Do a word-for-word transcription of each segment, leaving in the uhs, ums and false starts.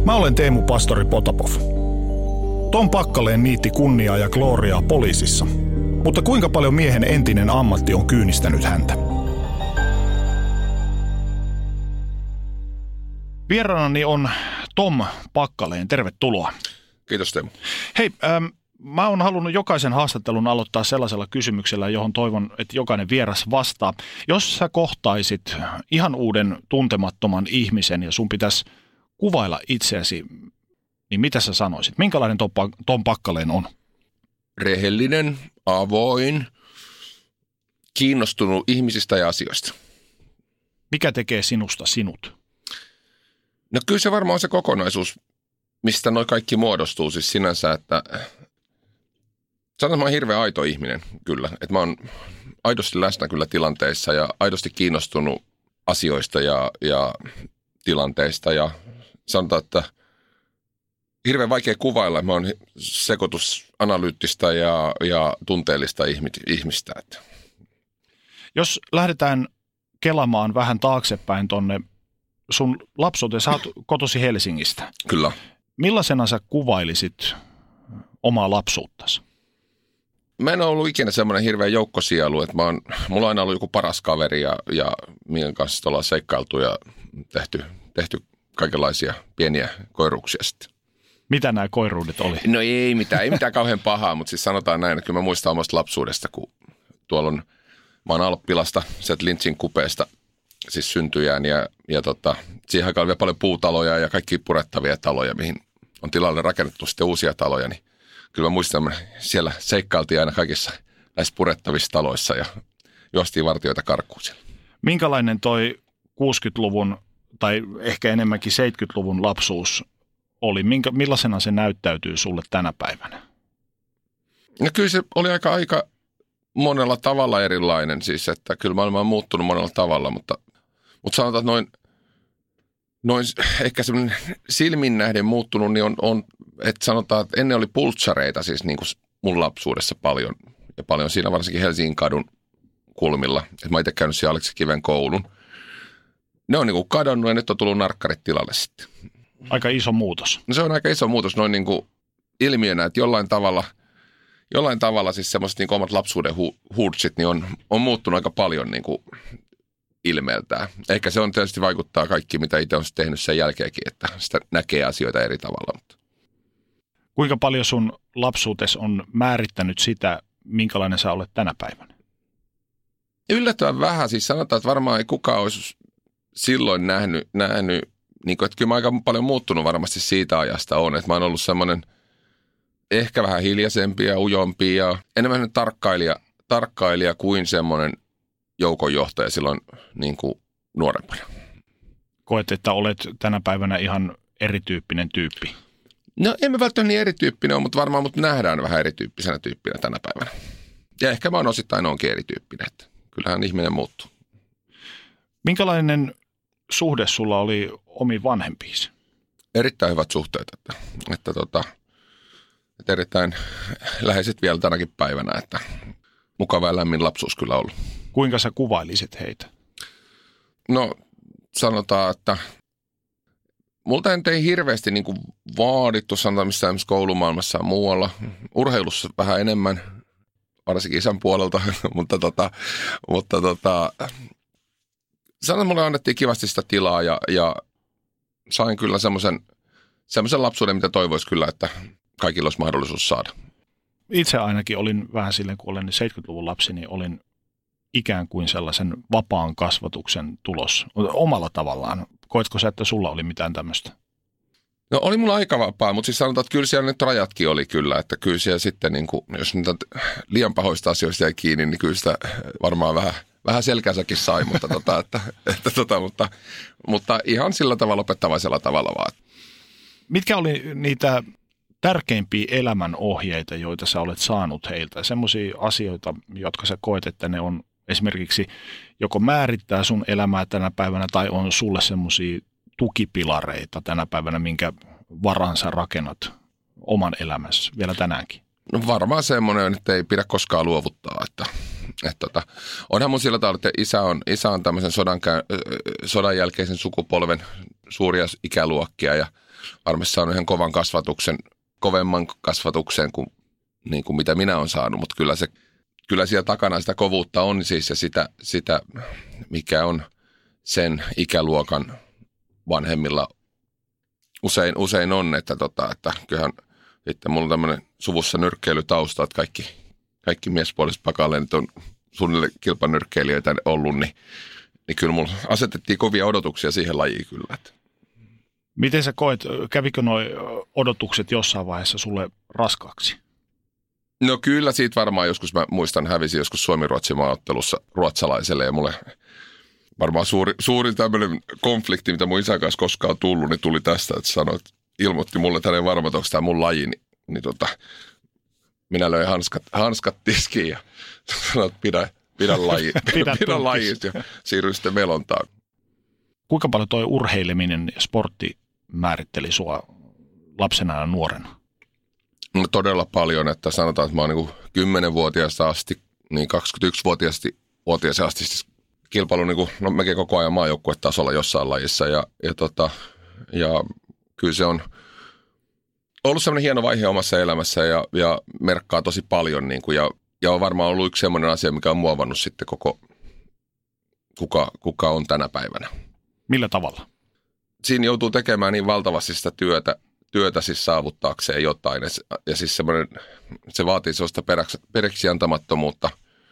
Mä olen Teemu Pastori Potapov. Tom Pakkaleen niitti kunniaa ja glooriaa poliisissa, mutta kuinka paljon miehen entinen ammatti on kyynistänyt häntä? Vieraanani on Tom Pakkaleen. Tervetuloa. Kiitos Teemu. Hei, ähm, mä oon halunnut jokaisen haastattelun aloittaa sellaisella kysymyksellä, johon toivon, että jokainen vieras vastaa. Jos sä kohtaisit ihan uuden tuntemattoman ihmisen ja sun pitäisi kuvailla itseäsi, niin mitä sä sanoisit? Minkälainen Tom, Tom Pakkaleen on? Rehellinen, avoin, kiinnostunut ihmisistä ja asioista. Mikä tekee sinusta sinut? No kyllä se varmaan on se kokonaisuus, mistä noi kaikki muodostuu siis sinänsä, että sanotaan, että mä oon hirveän aito ihminen kyllä. Että mä oon aidosti läsnä kyllä tilanteissa ja aidosti kiinnostunut asioista ja, ja tilanteista ja sanotaan, että hirveän vaikea kuvailla, että mä oon sekoitus analyyttistä ja, ja tunteellista ihmistä. Että. Jos lähdetään kelaamaan vähän taaksepäin tonne sun lapsuuteen, sä oot kotosi Helsingistä. Kyllä. Millaisena sä kuvailisit omaa lapsuuttasi? Mä en ole ollut ikinä semmoinen hirveä joukkosielu, että mä oon, mulla on aina ollut joku paras kaveri ja, ja minkä kanssa ollaan seikkailtu ja tehty, tehty kaikenlaisia pieniä koiruuksia sitten. Mitä nämä koiruudet oli? No ei mitään, ei mitään kauhean pahaa, mutta siis sanotaan näin, että kyllä mä muistan omasta lapsuudesta, kun tuolla on, mä oon Alppilasta, sieltä Lintsin kupeesta, siis syntyjään ja, ja tota, siihen aikaan oli vielä paljon puutaloja ja kaikki purettavia taloja, mihin on tilalle rakennettu sitten uusia taloja, niin kyllä mä muistan, että siellä seikkailtiin aina kaikissa näissä purettavissa taloissa ja juostiin vartijoita karkuun siellä. Minkälainen toi kuusikymmentäluvun tai ehkä enemmänkin seitsemänkymmentäluvun lapsuus oli? Minkä, millaisena se näyttäytyy sulle tänä päivänä? No kyllä se oli aika, aika monella tavalla erilainen, siis että kyllä maailma on muuttunut monella tavalla, mutta, mutta sanotaan, että noin, noin ehkä semmoinen silmin nähden muuttunut, niin on, on, että sanotaan, että ennen oli pultsareita siis niin kuin mun lapsuudessa paljon, ja paljon siinä varsinkin Helsingin kadun kulmilla, että mä itse käynyt siellä Aleksi Kiven koulun. Ne on niin kuin kadonnut ja nyt on tullut narkkarit tilalle sitten. Aika iso muutos. No se on aika iso muutos noin niin kuin ilmiönä, että jollain tavalla, jollain tavalla siis semmoiset niin kuin omat lapsuuden hu- huurtsit niin on, on muuttunut aika paljon niin kuin ilmeeltään. Ehkä se on tietysti vaikuttaa kaikki, mitä itse on tehnyt sen jälkeenkin, että sitä näkee asioita eri tavalla. Mutta. Kuinka paljon sun lapsuutes on määrittänyt sitä, minkälainen sä olet tänä päivänä? Yllättävän vähän. Siis sanotaan, että varmaan ei kukaan olisi silloin nähnyt, nähnyt niin kuin, että kyllä mä aika paljon muuttunut varmasti siitä ajasta on. Että mä oon ollut semmoinen ehkä vähän hiljaisempi ja ujompi ja enemmän tarkkailija, tarkkailija kuin semmoinen joukonjohtaja silloin niin kuin nuorempana. Koet, että olet tänä päivänä ihan erityyppinen tyyppi? No emme välttämättä niin erityyppinen ole, mutta varmaan mut nähdään vähän erityyppisenä tyyppinä tänä päivänä. Ja ehkä mä oon osittain onkin erityyppinen, että kyllähän ihminen muuttuu. Minkälainen suhde sulla oli omiin vanhempiisi? Erittäin hyvät suhteet, että, että, tota, että erittäin läheiset vielä tänäkin päivänä, että mukava ja lämmin lapsuus kyllä ollut. Kuinka sä kuvailisit heitä? No sanotaan, että multa ei hirveästi niin kuin vaadittu, sanotaan missään koulumaailmassa ja muualla. Urheilussa vähän enemmän, varsinkin isän puolelta, mutta, tota, mutta tota, sanotaan, että mulle annettiin kivasti sitä tilaa ja, ja sain kyllä semmoisen, semmoisen lapsuuden, mitä toivoisi kyllä, että kaikilla olisi mahdollisuus saada. Itse ainakin olin vähän silleen, kun olen seitsemänkymmentäluvun lapsi, niin olin ikään kuin sellaisen vapaan kasvatuksen tulos omalla tavallaan. Koetko sä, että sulla oli mitään tämmöistä? No oli mulla aika vapaa, mutta siis sanotaan, että kyllä siellä nyt rajatkin oli kyllä, että kyllä siellä sitten, niin kuin, jos niitä liian pahoista asioista jäi kiinni, niin kyllä sitä varmaan vähän, vähän selkänsäkin sai, mutta, tota, että, että, tota, mutta, mutta ihan sillä tavalla opettavaisella tavalla vaan. Mitkä oli niitä tärkeimpiä elämän ohjeita, joita sä olet saanut heiltä? Semmoisia asioita, jotka sä koet, että ne on esimerkiksi joko määrittää sun elämää tänä päivänä tai on sulle semmoisia tukipilareita tänä päivänä, minkä varan sä rakennat oman elämässä vielä tänäänkin? No varmaan semmoinen, että ei pidä koskaan luovuttaa. Että, että, että, onhan mun sillä tavalla, että isä on, isä on tämmöisen sodan, sodan jälkeisen sukupolven suuria ikäluokkia ja varmasti saanut ihan kovan kasvatuksen, kovemman kasvatuksen kuin, niin kuin mitä minä olen saanut, mutta kyllä, se, kyllä siellä takana sitä kovuutta on siis ja sitä, sitä mikä on sen ikäluokan vanhemmilla usein, usein on, että, tota, että kyllähän sitten mulla on tämmöinen suvussa nyrkkeilytausta, että kaikki, kaikki miespuoliset pakaleenit on suunnilleen kilpanyrkkeilijöitä ollut, niin, niin kyllä mulla asetettiin kovia odotuksia siihen lajiin kyllä. Että. Miten sä koet, kävikö nuo odotukset jossain vaiheessa sulle raskaaksi? No kyllä siitä varmaan joskus, mä muistan, hävisin joskus Suomi-Ruotsin maaottelussa ruotsalaiselle ja mulle varmaan suuri, suuri tämmöinen konflikti, mitä mun isän kanssa koskaan on tullut, niin tuli tästä, että sanoi, että ilmoitti mulle, että hän ei varma, että onko tämä mun laji, niin, niin tota, minä löin hanskat, hanskat tiskiin ja sanoin, että pidä, pidä laji, pidä, pidä lajit ja siirryin sitten melontaan. Kuinka paljon toi urheileminen ja sportti määritteli sua lapsena ja nuorena? No todella paljon, että sanotaan, että mä oon niin kuin kymmenvuotiaasta asti, niin kaksikymmentäyksivuotiaasta asti siis kilpailu niin kuin, no mekin koko ajan maajoukkuetasolla jossain lajissa ja, ja, tota, ja kyllä se on ollut semmoinen hieno vaihe omassa elämässä ja, ja merkkaa tosi paljon niin kuin, ja, ja on varmaan ollut yksi semmoinen asia, mikä on muovannut sitten koko, kuka, kuka on tänä päivänä. Millä tavalla? Siinä joutuu tekemään niin valtavasti sitä työtä, työtä siis saavuttaakseen jotain ja, ja siis semmoinen, se vaatii sellaista peräksi, peräksi antamattomuutta,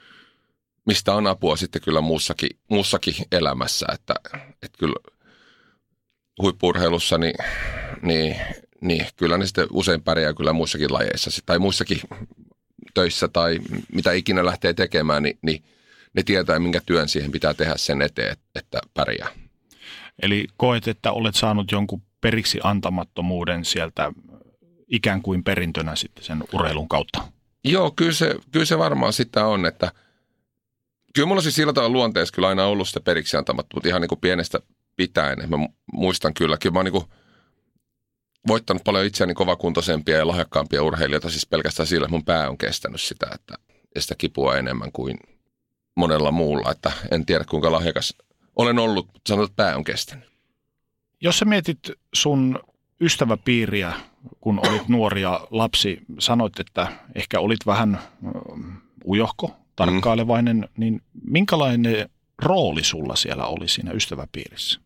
mistä on apua sitten kyllä muussakin, muussakin elämässä, että, että kyllä huippu-urheilussa niin, niin, niin kyllä ne sitten usein pärjää kyllä muissakin lajeissa tai muissakin töissä tai mitä ikinä lähtee tekemään, niin, niin ne tietää, minkä työn siihen pitää tehdä sen eteen, että pärjää. Eli koet, että olet saanut jonkun periksi antamattomuuden sieltä ikään kuin perintönä sitten sen urheilun kautta? Joo, kyllä se, kyllä se varmaan sitä on, että kyllä mulla siis sillä tavalla luonteessa kyllä aina ollut sitä periksi antamattomuutta ihan niin kuin pienestä pitäen. Mä muistan kyllä, kyllä mä oon niin kuin voittanut paljon itseäni kovakuntoisempia ja lahjakkaampia urheilijoita siis pelkästään sillä, että mun pää on kestänyt sitä, että sitä kipua enemmän kuin monella muulla, että en tiedä kuinka lahjakas olen ollut, mutta sanotaan, että pää on kestänyt. Jos sä mietit sun ystäväpiiriä, kun olit nuori ja lapsi, sanoit, että ehkä olit vähän ujohko, tarkkailevainen, mm. niin minkälainen rooli sulla siellä oli siinä ystäväpiirissä?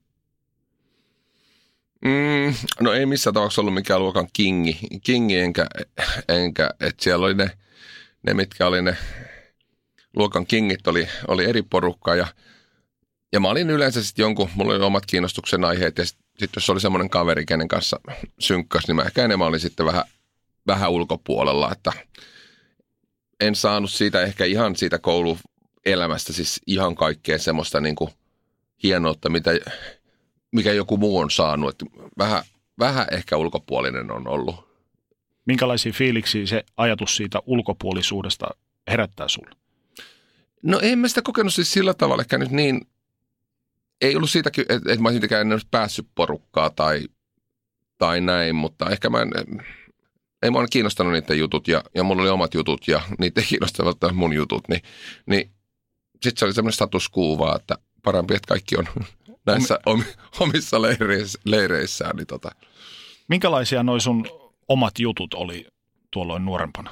Mm, no ei missään tapauksessa ollut mikään luokan kingi, kingi enkä, enkä että siellä oli ne, ne, mitkä oli ne luokan kingit, oli, oli eri porukkaa ja, ja mä olin yleensä sitten jonkun, mulla oli omat kiinnostuksen aiheet ja sitten sit jos oli semmoinen kaveri, kenen kanssa synkkäs, niin mä ehkä enemmän olin sitten vähän, vähän ulkopuolella, että en saanut siitä ehkä ihan siitä kouluelämästä siis ihan kaikkea semmoista niin kuin hienoutta, mitä, mikä joku muu on saanut. Että vähän, vähän ehkä ulkopuolinen on ollut. Minkälaisia fiiliksiä se ajatus siitä ulkopuolisuudesta herättää sulle? No en mä sitä kokenut siis sillä tavalla ehkä nyt niin, ei ollut siitäkin, että, että mä olisin mitenkään en päässyt porukkaa tai, tai näin, mutta ehkä mä en, ei mä ole kiinnostanut niiden jutut ja, ja mulla oli omat jutut ja niitä ei kiinnostanut mun jutut, niin, niin sitten se oli semmoinen status quo vaan, että parempi, että kaikki on näissä omissa leireissä, leireissään. Niin tota. Minkälaisia noi sun omat jutut oli tuolloin nuorempana?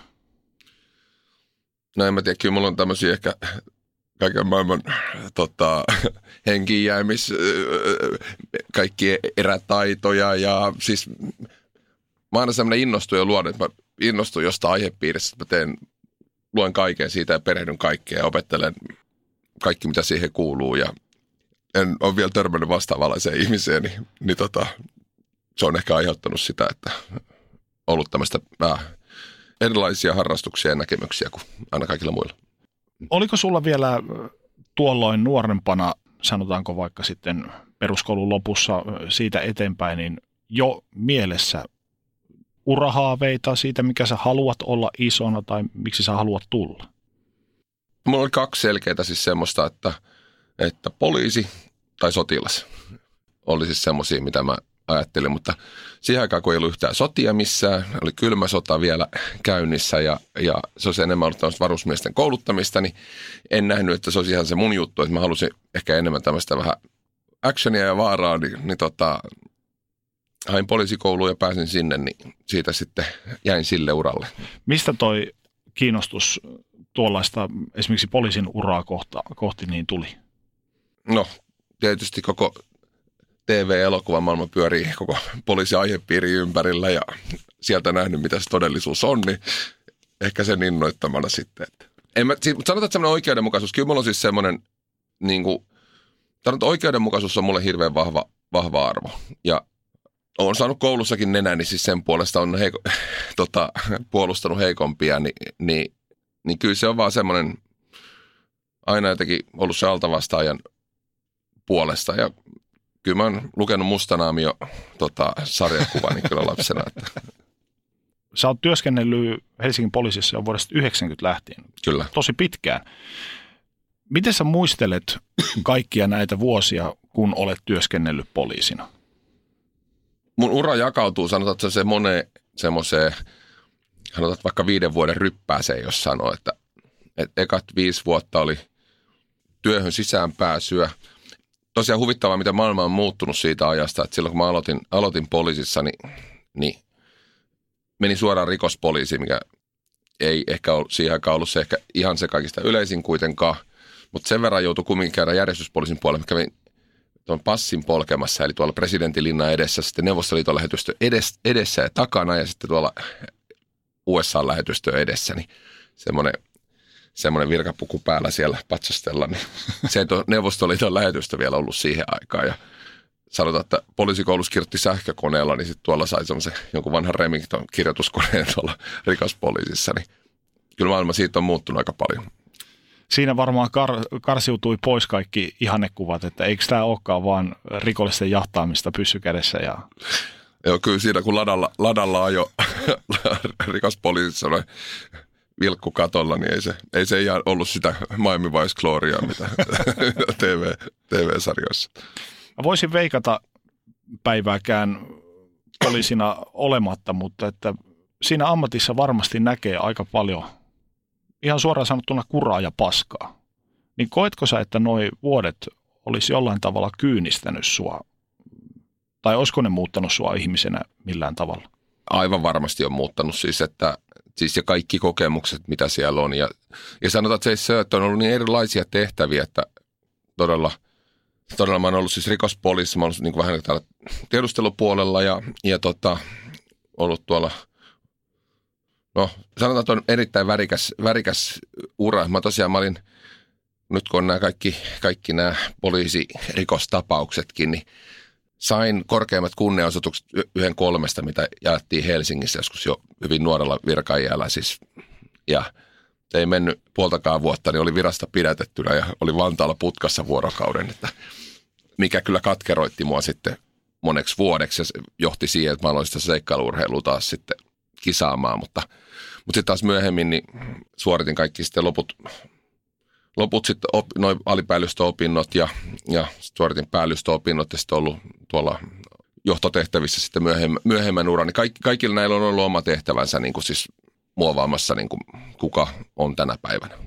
No en mä tiedä, kyllä mulla on tämmöisiä ehkä kaiken maailman tota, henkiinjäämis, kaikki erätaitoja ja siis mä aina semmoinen innostuja luon, että mä innostun jostain aihepiiristä, että mä teen, luen kaiken siitä ja perehdyn kaikkea ja opettelen kaikki, mitä siihen kuuluu ja en ole vielä törmännyt vastaavanlaiseen ihmiseen, niin, niin tota, se on ehkä aiheuttanut sitä, että ollut tämmöistä vähän erilaisia harrastuksia ja näkemyksiä kuin aina kaikilla muilla. Oliko sulla vielä tuolloin nuorempana, sanotaanko vaikka sitten peruskoulun lopussa siitä eteenpäin, niin jo mielessä urahaaveita siitä, mikä sä haluat olla isona tai miksi sä haluat tulla? Mulla oli kaksi selkeää siis semmoista, että, että poliisi tai sotilas oli siis semmoisia, mitä mä ajattelin, mutta siihen aikaan, kun ei ollut yhtään sotia missään, oli kylmä sota vielä käynnissä ja, ja se olisi enemmän ollut tämmöistä varusmiesten kouluttamista, niin en nähnyt, että se olisi ihan se mun juttu, että mä halusin ehkä enemmän tämmöistä vähän actionia ja vaaraa, niin, niin tota, hain poliisikouluun ja pääsin sinne, niin siitä sitten jäin sille uralle. Mistä toi kiinnostus tuollaista esimerkiksi poliisin uraa kohta, kohti niin tuli? No tietysti koko T V-elokuvan maailma pyörii koko poliisiaihepiiri ympärillä ja sieltä nähnyt, mitä se todellisuus on, niin ehkä sen innoittamana sitten. Että. En mä, siis, sanotaan, että semmoinen oikeudenmukaisuus, kyllä mulla on siis semmoinen, niin kuin, sanotaan, että oikeudenmukaisuus on mulle hirveän vahva, vahva arvo. Ja olen saanut koulussakin nenäni, siis sen puolesta on heiko, tota, puolustanut heikompia, niin, niin, niin kyllä se on vaan semmoinen, aina jotenkin ollut se altavastaajan puolesta. Ja kyllä mä oon lukenut Mustanaamio tota, sarjakuvan niin kyllä lapsena. Että. Sä oot työskennellyt Helsingin poliisissa jo vuodesta yhdeksänkymmentä lähtien. Kyllä. Tosi pitkään. Miten sä muistelet kaikkia näitä vuosia, kun olet työskennellyt poliisina? Mun ura jakautuu, sanotaan, että se moneen semmoiseen, sanotaan vaikka viiden vuoden ryppääseen, jos sanoo, että, että ekat viisi vuotta oli työhön sisäänpääsyä. Tosiaan huvittavaa, mitä maailma on muuttunut siitä ajasta, että silloin kun mä aloitin, aloitin poliisissa, niin, niin menin suoraan rikospoliisiin, mikä ei ehkä ollut siihen aikaan ollut se ehkä ihan se kaikista yleisin kuitenkaan, mutta sen verran joutui kumminkin käydä järjestyspoliisin puolella. Mä kävin tuon passin polkemassa, eli tuolla presidentinlinnan edessä, sitten Neuvostoliiton lähetystö edessä ja takana ja sitten tuolla U S A-lähetystö edessä, niin semmoinen semmoinen virkapuku päällä siellä patsastella, niin se ei tuo Neuvostoliiton lähetystö vielä ollut siihen aikaan. Ja sanotaan, että poliisikoulussa kirjoitti sähkökoneella, niin sitten tuolla sai semmoisen jonkun vanhan Remington kirjoituskoneen tuolla rikospoliisissa. Niin kyllä maailma siitä on muuttunut aika paljon. Siinä varmaan kar- karsiutui pois kaikki ihannekuvat, että eikö tämä olekaan vaan rikollisten jahtaamista pyssykädessä. Ja... Joo, kyllä siinä kun ladalla, ladalla ajo rikospoliisissa noin vilkku katolla, niin ei se, ei se ihan ollut sitä Miami Vice Gloriaa, mitä T V, T V-sarjoissa. Mä voisin veikata päivääkään poliisina olematta, mutta että siinä ammatissa varmasti näkee aika paljon, ihan suoraan sanottuna kuraa ja paskaa. Niin koetko sä, että noi vuodet olisi jollain tavalla kyynistänyt sua, tai olisiko ne muuttanut sua ihmisenä millään tavalla? Aivan varmasti on muuttanut siis, että siis ja kaikki kokemukset, mitä siellä on. Ja, ja sanotaan, että se, että on ollut niin erilaisia tehtäviä, että todella, todella mä oon ollut siis rikospoliisissa, mä oon ollut niin kuin vähän täällä tiedustelupuolella ja, ja tota, ollut tuolla, no sanotaan, että on erittäin värikäs, värikäs ura. Mä tosiaan mä olin, nyt kun on nämä kaikki, kaikki nämä poliisirikostapauksetkin, niin sain korkeimmat kunnianosoitukset yhden kolmesta, mitä jaettiin Helsingissä joskus jo hyvin nuorella virkaijällä siis. Ja ei mennyt puoltakaan vuotta, niin oli virasta pidätettynä ja oli Vantaalla putkassa vuorokauden, että mikä kyllä katkeroitti mua sitten moneksi vuodeksi ja se johti siihen, että mä aloin sitä seikkailu-urheilua taas sitten kisaamaan, mutta, mutta sitten taas myöhemmin niin suoritin kaikki sitten loput, loput sitten op, noin alipäällystöopinnot ja, ja suoritin päällystöopinnot ja sitten ollut tuolla johtotehtävissä sitten myöhemmän, myöhemmän uran. Niin kaikki, kaikilla näillä on ollut oma tehtävänsä niin kuin siis muovaamassa, niin kuin kuka on tänä päivänä.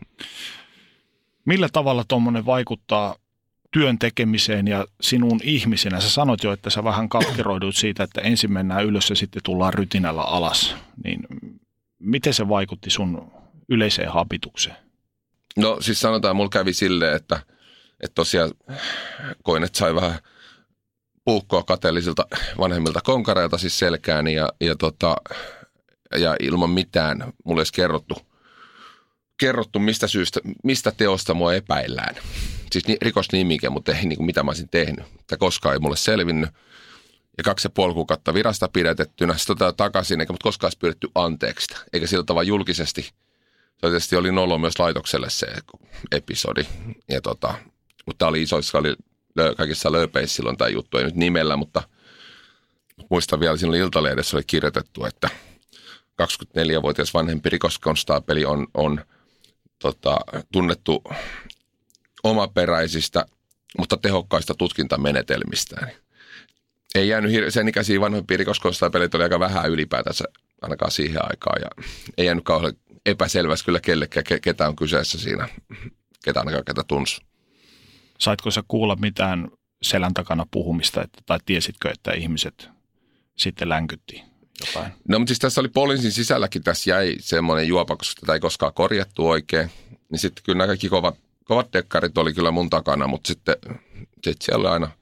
Millä tavalla tuommoinen vaikuttaa työn tekemiseen ja sinun ihmisenä? Sä sanoit jo, että sä vähän katkeroidut siitä, että ensin mennään ylös ja sitten tullaan rytinällä alas. Niin miten se vaikutti sun yleiseen habitukseen? No siis sanotaan, mulla kävi silleen, että, että tosiaan koin, että sai vähän puukkoa kateellisilta vanhemmilta konkareilta siis selkääni ja, ja, tota, ja ilman mitään mulle edes kerrottu, kerrottu mistä syystä, mistä teosta mua epäillään. Siis rikosnimike, mutta ei niin kuin mitä mä olisin tehnyt. Tämä koskaan ei mulle selvinnyt. Ja kaksi ja puoli kuukautta virasta pidätettynä, sitten otetaan takaisin, eikä mut koskaan pyydetty anteeksi. Eikä sillä tavalla julkisesti. Se tietysti oli nolo myös laitokselle se episodi. Ja tota, mutta tämä oli isoissa, oli kaikissa lööpeissä silloin tämä juttu, ei nyt nimellä, mutta, mutta muistan vielä, siinä Iltalehdessä oli kirjoitettu, että kaksikymmentäneljävuotias vanhempi rikoskonstaapeli on, on tota, tunnettu omaperäisistä, mutta tehokkaista tutkintamenetelmistään. Ei jäänyt hir- sen ikäisiä vanhempia rikoskonstaapeleita oli aika vähän ylipäätänsä ainakaan siihen aikaan ja ei jäänyt kauhean epäselvästi kyllä kellekään, ketä on kyseessä siinä, ketä ainakaan ketä tunsi. Saitko sä kuulla mitään selän takana puhumista, että, tai tiesitkö, että ihmiset sitten länkytti jotain? No mutta siis tässä oli poliisin sisälläkin, tässä jäi semmoinen juopa, koska tätä ei koskaan korjattu oikein. Niin sitten kyllä nämä kaikki kovat, kovat dekkarit oli kyllä mun takana, mutta sitten sit siellä oli aina,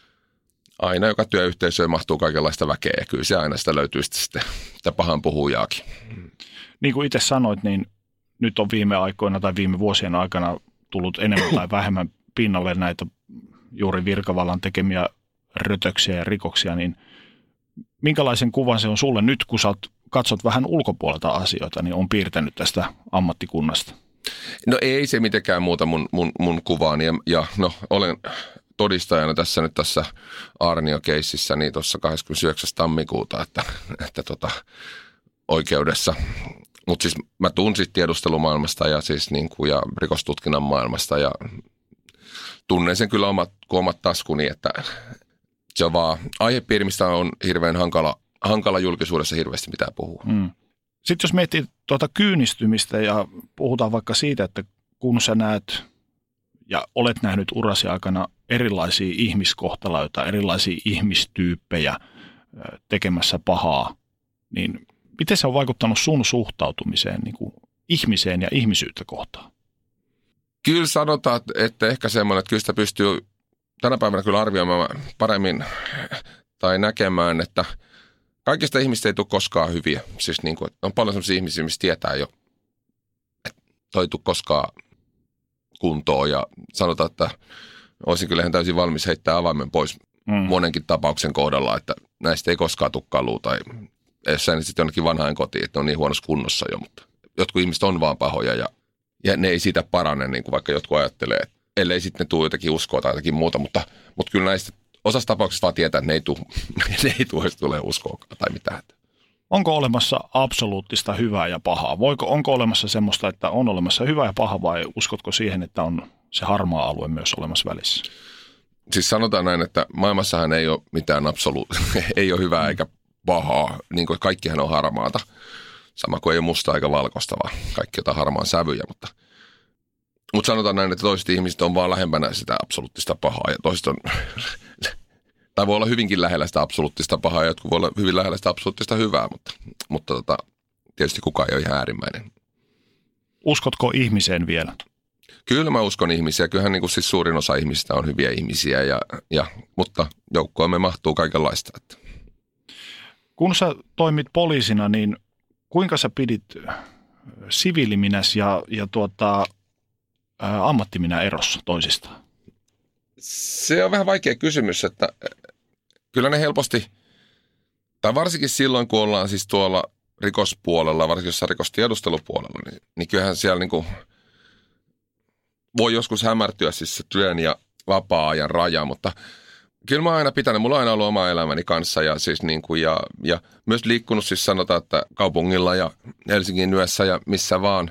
aina joka työyhteisöön mahtuu kaikenlaista väkeä ja kyllä se aina sitä löytyy sitten sitä pahan puhujaakin. Niin kuin itse sanoit, niin nyt on viime aikoina tai viime vuosien aikana tullut enemmän tai vähemmän pinnalle näitä juuri virkavallan tekemiä rötöksiä ja rikoksia, niin minkälaisen kuvan se on sulle nyt, kun sä katsot vähän ulkopuolelta asioita, niin on piirtänyt tästä ammattikunnasta? No ei se mitenkään muuta mun, mun, mun kuvaani ja, ja no olen todistajana tässä nyt tässä Aarnio-keississä niin tuossa kahdeskymmenesyhdeksäs tammikuuta, että, että tota, oikeudessa. Mutta siis mä tuun siis tiedustelumaailmasta ja siis niin kuin ja rikostutkinnan maailmasta ja tunnen sen kyllä omat, kuin omat taskuni, että se on vaan aihepiiri, mistä on hirveän hankala, hankala julkisuudessa hirveästi mitään puhua. Mm. Sitten jos miettii tuota kyynistymistä ja puhutaan vaikka siitä, että kun sä näet ja olet nähnyt urasi aikana erilaisia ihmiskohtaloita, erilaisia ihmistyyppejä tekemässä pahaa, niin miten se on vaikuttanut sun suhtautumiseen niin kuin ihmiseen ja ihmisyyttä kohtaan? Kyllä sanotaan, että ehkä semmoinen, että kyllä sitä pystyy tänä päivänä kyllä arvioimaan paremmin tai näkemään, että kaikista ihmistä ei tule koskaan hyviä. Siis niin kuin, on paljon sellaisia ihmisiä, mistä tietää jo, että toi ei tule koskaan kuntoon ja sanotaan, että olisin kyllä ihan täysin valmis heittää avaimen pois mm. monenkin tapauksen kohdalla, että näistä ei koskaan tule kalua tai jos sä sitten jonnekin vanhaan kotiin, että ne on niin huonossa kunnossa jo, mutta jotkut ihmiset on vaan pahoja ja, ja ne ei siitä parane, niin kuin vaikka jotkut ajattelee, että ellei sitten ne tule jotakin uskoa tai jotakin muuta, mutta, mutta kyllä näistä osassa tapauksista vaan tietää, että ne ei tule, ne ei tule, jos tulee uskoa tai mitään. Onko olemassa absoluuttista hyvää ja pahaa? Voiko, onko olemassa semmoista, että on olemassa hyvä ja paha vai uskotko siihen, että on se harmaa alue myös olemassa välissä? Siis sanotaan näin, että maailmassahan ei ole mitään absoluuttista, ei ole hyvää eikä pahaa, niin kuin kaikkihan on harmaata. Sama kuin ei ole musta eikä valkoista, vaan kaikki jotain harmaan sävyjä, mutta Mutta sanotaan näin, että toiset ihmiset on vaan lähempänä sitä absoluuttista pahaa ja toiset on, tai voi olla hyvinkin lähellä sitä absoluuttista pahaa ja jotkut voi olla hyvin lähellä sitä absoluuttista hyvää, mutta, mutta tota, tietysti kukaan ei ole ihan äärimmäinen. Uskotko ihmiseen vielä? Kyllä mä uskon ihmisiä. Kyllähän niin kuin siis suurin osa ihmisistä on hyviä ihmisiä, ja, ja, mutta joukkoomme mahtuu kaikenlaista. Että. Kun sä toimit poliisina, niin kuinka sä pidit siviiliminäs ja, ja tuota, ä, ammattiminä erossa toisistaan? Se on vähän vaikea kysymys, että kyllä ne helposti, tai varsinkin silloin kun ollaan siis tuolla rikospuolella, varsinkin jossain rikostiedustelupuolella, niin, niin kyllähän siellä niin kuin voi joskus hämärtyä siis se työn ja vapaa-ajan raja, mutta kyllä mä oon aina pitänyt, mulla on aina ollut oma elämäni kanssa ja, siis niin kuin ja, ja myös liikkunut siis sanotaan, että kaupungilla ja Helsingin yössä ja missä vaan,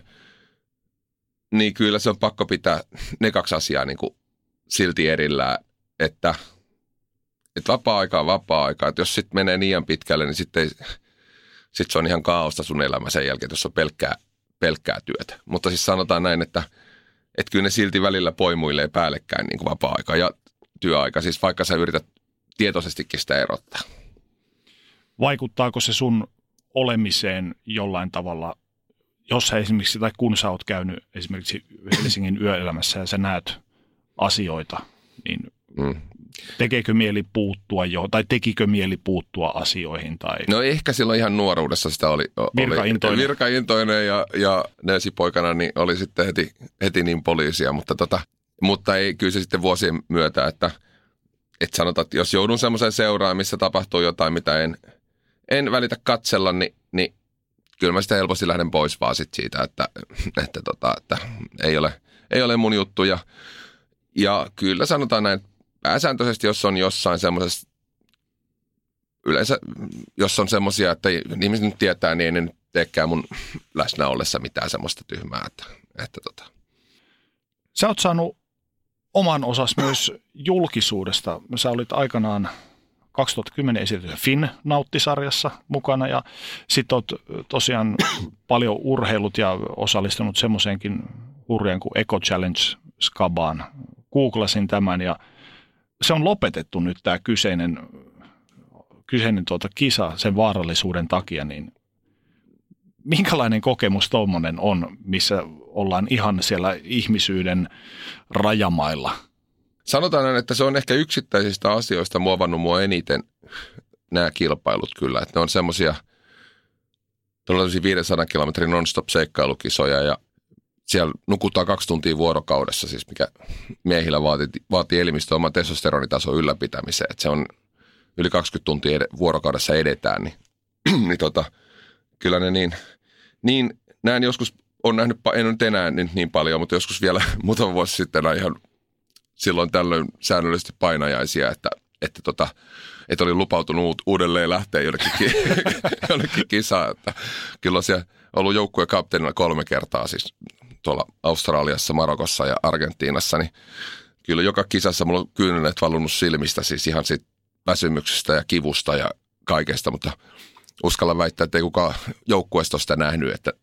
niin kyllä se on pakko pitää ne kaksi asiaa niin kuin silti erillään, että, että vapaa-aika on vapaa-aika, että jos sitten menee liian pitkälle, niin sitten sit se on ihan kaaosta sun elämä sen jälkeen, jos on pelkkää, pelkkää työtä. Mutta siis sanotaan näin, että, että kyllä ne silti välillä poimuilee päällekkäin niin kuin vapaa-aika ja työaika, siis vaikka sä yrität tietoisestikin sitä erottaa. Vaikuttaako se sun olemiseen jollain tavalla, jos sä esimerkiksi, tai kun sä oot käynyt esimerkiksi Helsingin yöelämässä ja sä näet asioita, niin mm. tekeekö mieli puuttua jo, tai tekikö mieli puuttua asioihin? Tai no ehkä silloin ihan nuoruudessa sitä oli. Virkaintoinen. Oli virkaintoinen ja, ja neesipoikana niin oli sitten heti, heti niin poliisia, mutta, tota, mutta ei kyllä se sitten vuosien myötä, että, että sanotaan, että jos joudun semmoiseen seuraan, missä tapahtuu jotain, mitä en, en välitä katsella, niin, niin kyllä mä sitä helposti lähden pois vaan sit siitä, että, että, tota, että ei, ole, ei ole mun juttu. Ja, ja kyllä sanotaan näin, pääsääntöisesti jos on jossain semmoisessa, yleensä jos on semmoisia, että ihmiset nyt tietää, niin ei ne nyt teekään mun läsnä ollessa mitään semmoista tyhmää. Että, että tota. Sä oot saanut oman osas myös julkisuudesta. Sä olit aikanaan kaksituhattakymmenen esitys Finn-nauttisarjassa mukana ja sit oot tosiaan paljon urheilut ja osallistunut semmoiseenkin hurjaan kuin Eco Challenge Skabaan. Googlasin tämän ja se on lopetettu nyt tämä kyseinen, kyseinen tuota kisa sen vaarallisuuden takia, niin minkälainen kokemus tuommoinen on, missä ollaan ihan siellä ihmisyyden rajamailla? Sanotaan näin, että se on ehkä yksittäisistä asioista muovannut mua eniten nämä kilpailut kyllä. Että ne on semmoisia todella viisisataa kilometrin non-stop seikkailukisoja ja siellä nukutaan kaksi tuntia vuorokaudessa, siis mikä miehillä vaatii, vaatii elimistön oman testosteronitason ylläpitämiseen. Että se on yli kaksikymmentä tuntia ed- vuorokaudessa edetään, niin, niin tota, kyllä ne niin, niin näin joskus on nähnyt, en nyt enää niin, niin paljon, mutta joskus vielä muutama vuosi sitten ihan silloin tällöin säännöllisesti painajaisia, että, että, tota, että oli lupautunut uudelleen lähteä jonnekin, jonnekin kisaan. Että kyllä on siellä ollut joukkueen kapteenina kolme kertaa siis tuolla Australiassa, Marokossa ja Argentiinassa, niin kyllä joka kisassa mulla on kyyneleet valunut silmistä siis ihan siitä väsymyksestä ja kivusta ja kaikesta, mutta uskallan väittää, että ei kukaan joukkueesta ole sitä nähnyt, että,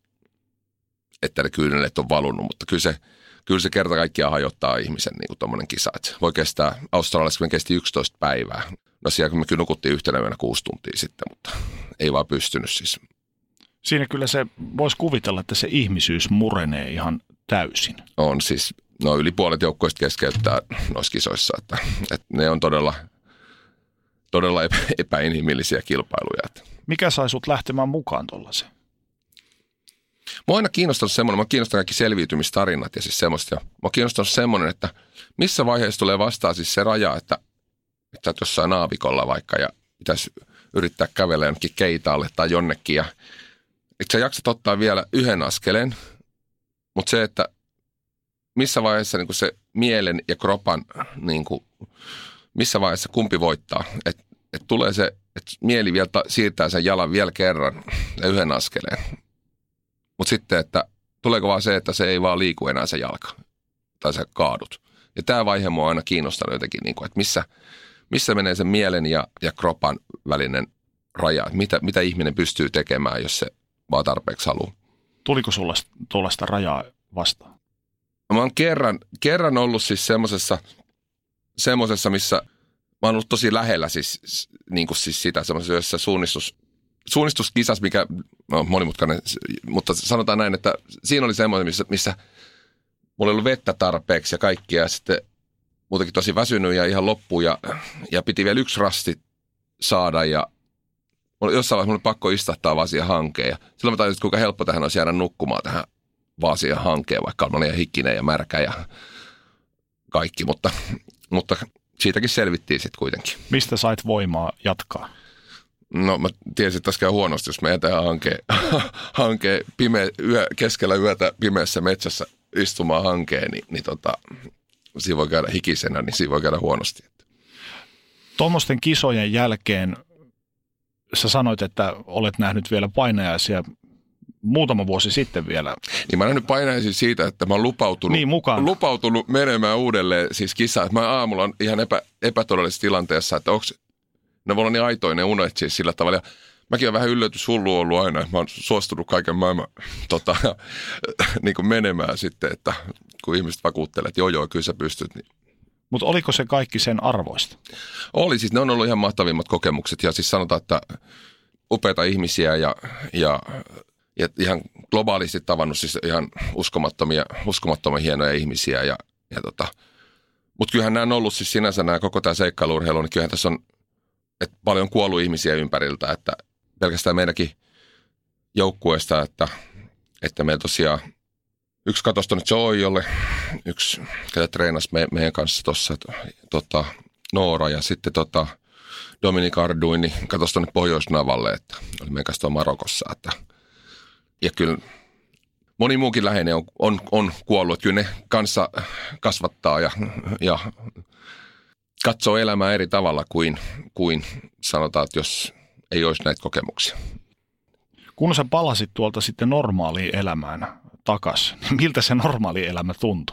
että ne kyyneleet on valunut, mutta kyllä se, kyllä se kerta kaikkiaan hajottaa ihmisen niin kuin tuommoinen kisa. Että voi kestää, Australiassa me kesti yksitoista päivää. No siellä me kyllä nukuttiin yhtenä yönä kuusi tuntia sitten, mutta ei vaan pystynyt siis. Siinä kyllä se voisi kuvitella, että se ihmisyys murenee ihan täysin. On siis, no yli puolet joukkueista keskeyttää noissa kisoissa, että, että ne on todella, todella epä, epäinhimillisiä kilpailuja. Mikä sai sut lähtemään mukaan tuollaiseen? Mä oon aina kiinnostanut semmoinen, mä oon kiinnostanut kaikki selviytymistarinat ja siis semmoista. Mä oon kiinnostanut semmoinen, että missä vaiheessa tulee vastaan siis se raja, että, että oot jossain aavikolla vaikka ja pitäisi yrittää kävellä jonnekin keitaalle tai jonnekin ja että sä jaksat ottaa vielä yhden askeleen, mutta se, että missä vaiheessa niin se mielen ja kropan, niin kuin, missä vaiheessa kumpi voittaa, että et tulee se, että mieli vielä ta- siirtää sen jalan vielä kerran ja yhden askeleen. Mutta sitten, että tuleeko vaan se, että se ei vaan liiku enää se jalka tai sä kaadut. Ja tämä vaihe mua on aina kiinnostanut jotenkin, niin kuin, että missä, missä menee sen mielen ja, ja kropan välinen raja. Mitä, mitä ihminen pystyy tekemään, jos se vaan tarpeeksi haluaa. Tuliko sulla tuollaista rajaa vastaan? Mä oon kerran, kerran ollut siis semmosessa, semmosessa, missä mä oon ollut tosi lähellä siis, niin kuin siis sitä semmoisessa suunnistus, suunnistuskisassa, mikä on monimutkainen, mutta sanotaan näin, että siinä oli semmoinen, missä, missä mulla ei ollut vettä tarpeeksi ja kaikkia ja sitten muutenkin tosi väsynyt ja ihan loppu ja, ja piti vielä yksi rasti saada ja jossain vaiheessa mulla oli pakko istahtaa vaan siihen hankeen. Ja silloin mä tajusin, että kuinka helppo tähän olisi jäädä nukkumaan tähän vaan siihen hankeen, vaikka mä olin ihan hikkinen ja märkä ja kaikki. Mutta, mutta siitäkin selvittiin sitten kuitenkin. Mistä sait voimaa jatkaa? No mä tiesin, että tässä käy huonosti, jos mä jätän hankeen, hankeen pime, yö, keskellä yötä pimeässä metsässä istumaan hankeen, niin, niin tota, siinä voi käydä hikisenä, niin siinä voi käydä huonosti. Tuommoisten kisojen jälkeen sä sanoit, että olet nähnyt vielä painajaisia muutama vuosi sitten vielä. Niin mä oon nähnyt painajaisia siitä, että mä oon lupautunut, niin, lupautunut menemään uudelleen siis kisaan. Mä aamulla on ihan epä, epätodellisessa tilanteessa, että onko ne voi olla niin aitoinen unet siis sillä tavalla. Ja mäkin olen vähän yllätyshullu ollut aina, että mä oon suostunut kaiken maailman tota, niin kuin menemään sitten, että kun ihmiset vakuuttelee, että joo joo, kyllä sä pystyt, niin mutta oliko se kaikki sen arvoista? Oli, siis ne on ollut ihan mahtavimmat kokemukset ja siis sanotaan, että upeita ihmisiä ja, ja, ja ihan globaalisti tavannut siis ihan uskomattomia, uskomattomia hienoja ihmisiä. Ja, ja tota. Mutta kyllähän nämä on ollut siis sinänsä nämä koko tämä seikkailu-urheilu, niin kyllähän tässä on että paljon kuollut ihmisiä ympäriltä, että pelkästään meidänkin joukkueesta, että, että meillä tosiaan yksi katosi tuonne Joyolle, yksi, ketä treenasi me, meidän kanssa tuossa, tota, Noora ja sitten tota, Dominic Arduin, niin katosi tuonne Pohjoisnavalle, että oli meidän kanssa tuolla Marokossa. Että, ja kyllä moni muukin läheinen on, on, on kuollut, että kyllä ne kanssa kasvattaa ja, ja katsoo elämää eri tavalla kuin, kuin sanotaan, että jos ei olisi näitä kokemuksia. Kun sä palasit tuolta sitten normaaliin elämään takaisin, niin miltä se normaali elämä tuntui?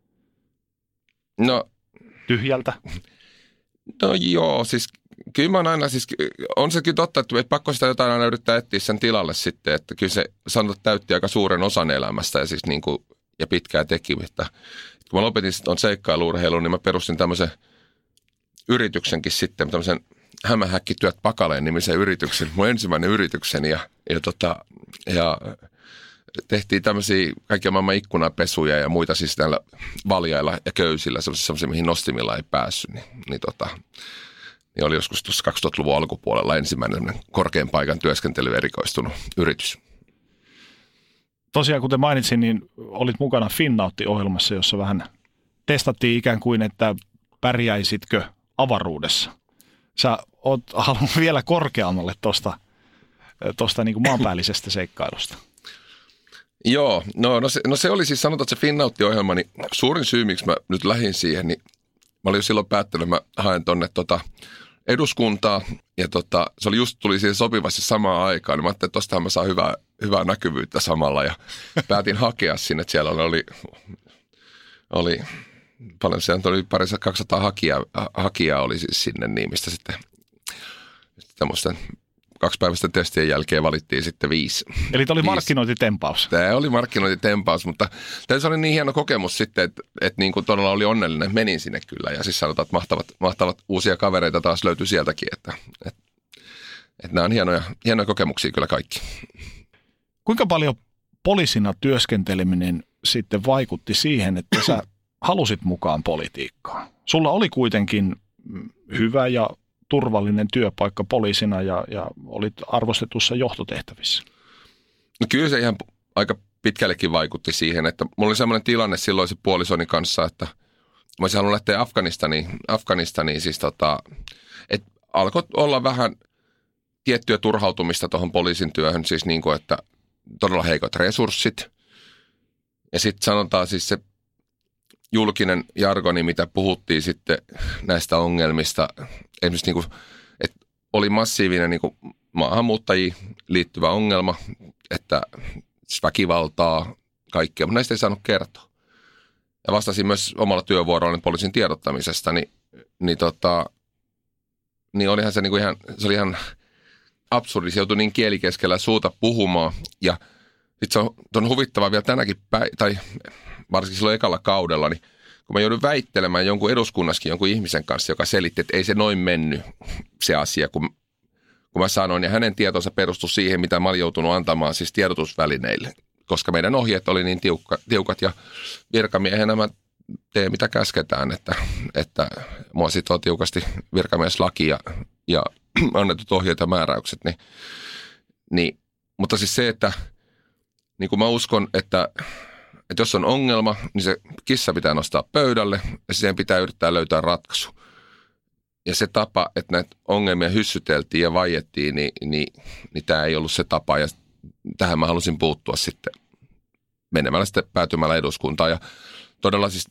No. Tyhjältä? No joo, siis kyllä mä aina, siis on se kyllä totta, että pakko sitä jotain aina yrittää etsiä sen tilalle sitten, että kyllä se sanotaan täytti aika suuren osan elämästä ja siis niin kuin, ja pitkää tekemistä. Kun mä lopetin sitten on seikkailu-urheilun, niin mä perustin tämmöisen yrityksenkin sitten, tämmöisen Hämähäkkityöt Pakaleen nimisen yrityksen, mun ensimmäinen yritykseni ja, ja, tota, ja tehtiin tämmöisiä kaikkia maailman ikkunapesuja ja muita siis näillä valjailla ja köysillä, sellaisia, mihin nostimilla ei päässyt. Niin, niin, tota, niin oli joskus tuossa kaksituhattaluvun alkupuolella ensimmäinen korkean paikan työskentely erikoistunut yritys. Tosiaan, kuten mainitsin, niin olit mukana Finnautti-ohjelmassa, jossa vähän testattiin ikään kuin, että pärjäisitkö avaruudessa. Sä oot halunnut vielä korkeammalle tuosta tosta niin kuin maanpäällisestä seikkailusta. Joo, no, no, se, no se oli siis, sanotaan, että se Finnautti-ohjelma, niin suurin syy, miksi mä nyt lähdin siihen, niin mä olin jo silloin päättänyt, että mä haen tonne tota eduskuntaa, ja tota, se oli just tuli siihen sopivasti samaan aikaan, niin mä ajattelin, että tostahan mä saan hyvää, hyvää näkyvyyttä samalla, ja päätin hakea sinne, että siellä oli, oli paljon, siellä oli parissa kaksisataa hakijaa, hakijaa oli siis sinne, niin mistä sitten tämmöisten kaksi päivästä testien jälkeen valittiin sitten viisi. Eli tämä oli viisi. markkinointitempaus. Tämä oli markkinointitempaus, mutta tämä oli niin hieno kokemus sitten, että, että niin kuin todella oli onnellinen, että menin sinne kyllä. Ja siis sanotaan, että mahtavat, mahtavat uusia kavereita taas löytyi sieltäkin, että, että, että nämä on hienoja, hienoja kokemuksia kyllä kaikki. Kuinka paljon poliisina työskenteleminen sitten vaikutti siihen, että sä halusit mukaan politiikkaan? Sulla oli kuitenkin hyvä ja turvallinen työpaikka poliisina ja, ja olit arvostetussa johtotehtävissä. No kyllä se ihan aika pitkällekin vaikutti siihen, että mulla oli sellainen tilanne silloin se puolisoni kanssa, että mä olisin halunnut lähteä Afganistaniin, Afganistaniin siis tota, että alkoi olla vähän tiettyä turhautumista tuohon poliisin työhön, siis niin kuin, että todella heikot resurssit. Ja sitten sanotaan siis se julkinen jargoni, mitä puhuttiin sitten näistä ongelmista, esimerkiksi niin kuin, että oli massiivinen niin kuin maahanmuuttajiin liittyvä ongelma, että väkivaltaa, kaikkea, mutta näistä ei saanut kertoa. Ja vastasin myös omalla työvuorollani poliisin tiedottamisesta, niin, niin, tota, niin olihan se, niin kuin ihan, se oli ihan absurdi, se joutui niin kielikeskellä suuta puhumaan, ja sitten se on, on huvittavaa vielä tänäkin päivänä, tai varsinkin silloin ekalla kaudella, niin kun mä joudun väittelemään jonkun eduskunnassakin jonkun ihmisen kanssa, joka selitti, että ei se noin mennyt se asia, kun, kun mä sanoin, ja hänen tietonsa perustui siihen, mitä mä olin joutunut antamaan siis tiedotusvälineille, koska meidän ohjeet oli niin tiukka, tiukat, ja virkamiehenä mä teen mitä käsketään, että, että mua sitoo tiukasti virkamieslaki ja, ja annetut ohjeet ja määräykset, niin, niin, mutta siis se, että niin kuin mä uskon, että että jos on ongelma, niin se kissa pitää nostaa pöydälle ja siihen pitää yrittää löytää ratkaisu. Ja se tapa, että näitä ongelmia hyssyteltiin ja vaiettiin, niin, niin, niin tämä ei ollut se tapa. Ja tähän mä halusin puuttua sitten menemällä sitten päätymällä eduskuntaan. Ja todella siis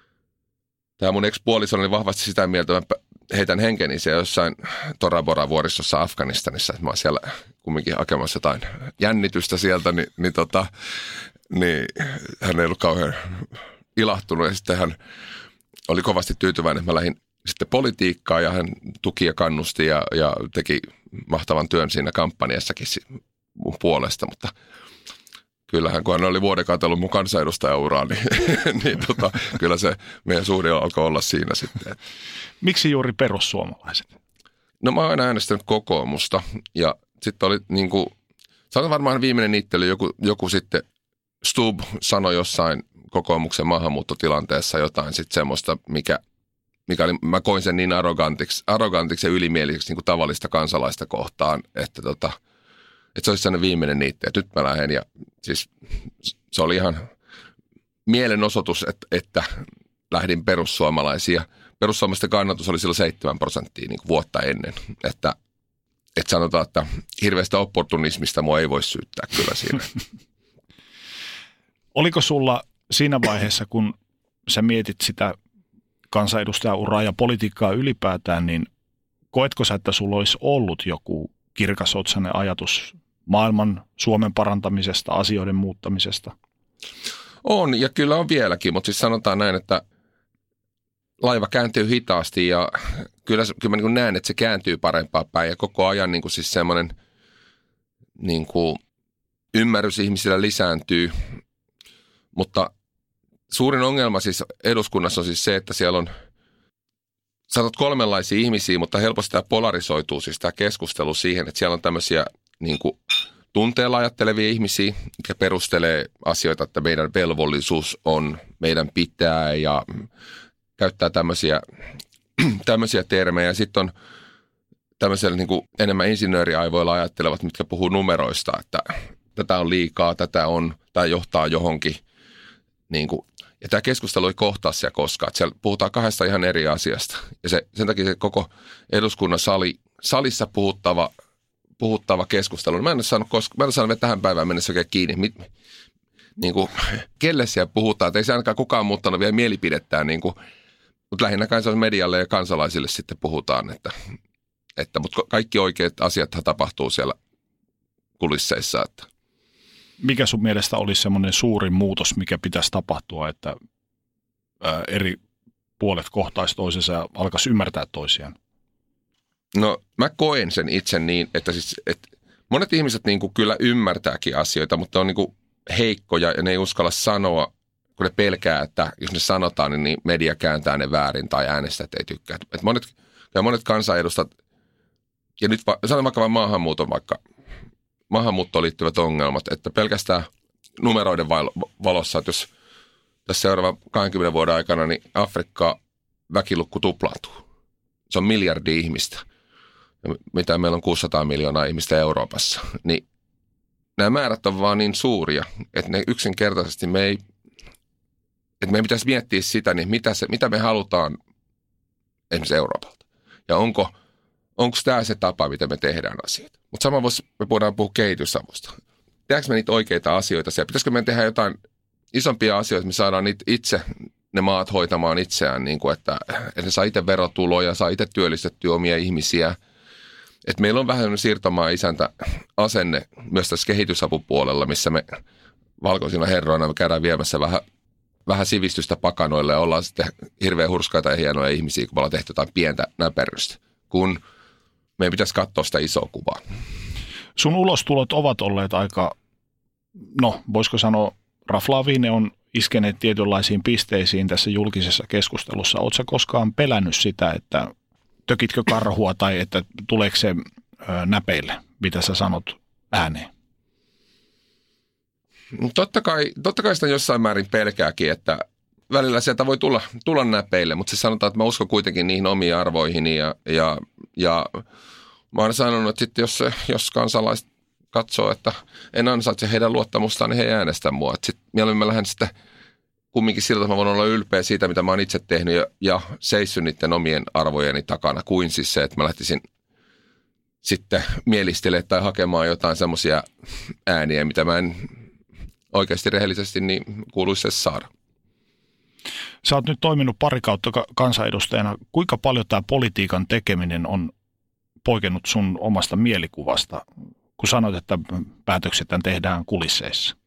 tämä mun ex-puoliso oli vahvasti sitä mieltä, että mä heitän henkeni siellä jossain Tora Bora vuoristossa Afganistanissa. Että mä oon siellä kumminkin hakemassa jotain jännitystä sieltä, niin, niin tota... Niin hän ei ollut kauhean ilahtunut ja sitten hän oli kovasti tyytyväinen, että mä lähdin sitten politiikkaan ja hän tuki ja kannusti ja, ja teki mahtavan työn siinä kampanjassakin mun puolesta, mutta kyllähän kun hän oli vuoden katsellut mun kansanedustajauraa, niin, niin tota, kyllä se meidän suhde alkoi olla siinä sitten. Miksi juuri perussuomalaiset? No mä oon aina äänestänyt kokoomusta ja sitten oli niin kuin, sanotaan varmaan viimeinen niittely, joku, joku sitten Stubb sanoi jossain kokoomuksen maahanmuuttotilanteessa jotain sitten semmoista, mikä, mikä oli, mä koin sen niin arrogantiksi, arrogantiksi ja ylimieliseksi niin kuin tavallista kansalaista kohtaan, että, tota, että se olisi sellainen viimeinen niitti. Että nyt mä lähden ja siis se oli ihan mielenosoitus, että, että lähdin perussuomalaisia. Perussuomalaisten kannatus oli silloin seitsemän prosenttia niin kuin vuotta ennen, että, että sanotaan, että hirveästä opportunismista mua ei voi syyttää kyllä siinä. Oliko sulla siinä vaiheessa, kun sä mietit sitä kansanedustajauraa ja politiikkaa ylipäätään, niin koetko sä, että sulla olisi ollut joku kirkasotsainen ajatus maailman, Suomen parantamisesta, asioiden muuttamisesta? On, ja kyllä on vieläkin, mutta siis sanotaan näin, että laiva kääntyy hitaasti, ja kyllä, kyllä mä niin kuin näen, että se kääntyy parempaan päin, ja koko ajan niin kuin siis semmoinen niin kuin ymmärrys ihmisillä lisääntyy. Mutta suurin ongelma siis eduskunnassa on siis se, että siellä on sä oot kolmenlaisia ihmisiä, mutta helposti tämä polarisoituu siis tämä keskustelu siihen, että siellä on tämmöisiä niin kuin tunteella ajattelevia ihmisiä, jotka perustelee asioita, että meidän velvollisuus on, meidän pitää ja käyttää tämmöisiä, tämmöisiä termejä. Sitten on tämmöisellä niin kuin enemmän insinööriaivoilla ajattelevat, mitkä puhuu numeroista, että tätä on liikaa, tätä on, tämä johtaa johonkin. Niin kuin, ja tämä keskustelu ei kohtaa siellä koskaan. Että siellä puhutaan kahdesta ihan eri asiasta. Ja se, sen takia se koko eduskunnan sali, salissa puhuttava, puhuttava keskustelu, mä en ole saanut, koska, mä en ole saanut tähän päivään mennessä oikein kiinni. Mit, niin kuin, kelle siellä puhutaan? Että ei se ainakaan kukaan muuttanut vielä mielipidettään. Niin kuin, mutta lähinnä kansalliselle medialle ja kansalaisille sitten puhutaan, että, että mutta kaikki oikeat asiat tapahtuu siellä kulisseissa. Että. Mikä sun mielestä olisi semmoinen suurin muutos, mikä pitäisi tapahtua, että ää, eri puolet kohtaisi toisensa ja alkaisi ymmärtää toisiaan? No mä koen sen itse niin, että, siis, että monet ihmiset niin kuin kyllä ymmärtääkin asioita, mutta on niin kuin heikkoja ja ne ei uskalla sanoa, kun ne pelkää, että jos ne sanotaan, niin, niin media kääntää ne väärin tai äänestäjät ei tykkää. Että monet, ja monet kansanedustajat, ja nyt va, sanon vaikka vain maahanmuuton vaikka, maahanmuuttoon liittyvät ongelmat, että pelkästään numeroiden valossa, että jos tässä seuraavan kaksikymmentä vuoden aikana, niin Afrikka väkilukku tuplaantuu. Se on miljardi ihmistä, mitä meillä on kuusisataa miljoonaa ihmistä Euroopassa. Niin nämä määrät on vaan niin suuria, että ne yksinkertaisesti me ei, että meidän pitäisi miettiä sitä, niin mitä, se, mitä me halutaan esimerkiksi Euroopalta. Ja onko, onko tämä se tapa, miten me tehdään asioita. Mutta sama voisi, me voidaan puhua kehitysavusta. Tehdäänkö me niitä oikeita asioita siellä? Pitäisikö me tehdä jotain isompia asioita, että me saadaan niitä itse, ne maat hoitamaan itseään, niin kuin että, että ne saa itse verotuloja, saa itse työllistettyä omia ihmisiä. Että meillä on vähän siirtomaa isäntä asenne myös tässä kehitysapupuolella, missä me valkoisina herroina me käydään viemässä vähän, vähän sivistystä pakanoille ja ollaan sitten hirveän hurskaita ja hienoja ihmisiä, kun me ollaan tehty jotain pientä näperrystä, kun meidän pitäisi katsoa sitä isoa kuvaa. Sun ulostulot ovat olleet aika, no voisiko sanoa, raflaavia, ne on iskeneet tietynlaisiin pisteisiin tässä julkisessa keskustelussa. Oletko sä koskaan pelännyt sitä, että tökitkö karhua tai että tuleeko se ö, näpeille, mitä sä sanot ääneen? Totta kai, totta kai sitä jossain määrin pelkääkin, että välillä sieltä voi tulla, tulla näpeille, mutta se sanotaan, että mä uskon kuitenkin niihin omiin arvoihini ja, ja, ja mä oon sanonut, että sitten jos, jos kansalaiset katsoo, että en ansaitse heidän luottamustaan, niin he ei äänestä mua. Sitten mieluummin mä lähden sitten kumminkin siltä, että mä voin olla ylpeä siitä, mitä mä oon itse tehnyt ja, ja seissyn niiden omien arvojeni takana, kuin siis se, että mä lähtisin sitten mielistelemään tai hakemaan jotain semmoisia ääniä, mitä mä en oikeasti rehellisesti niin kuuluisi saada. Sä oot nyt toiminut pari kautta kansanedustajana. Kuinka paljon tämä politiikan tekeminen on poikennut sun omasta mielikuvasta, kun sanoit, että päätökset tehdään kulisseissa?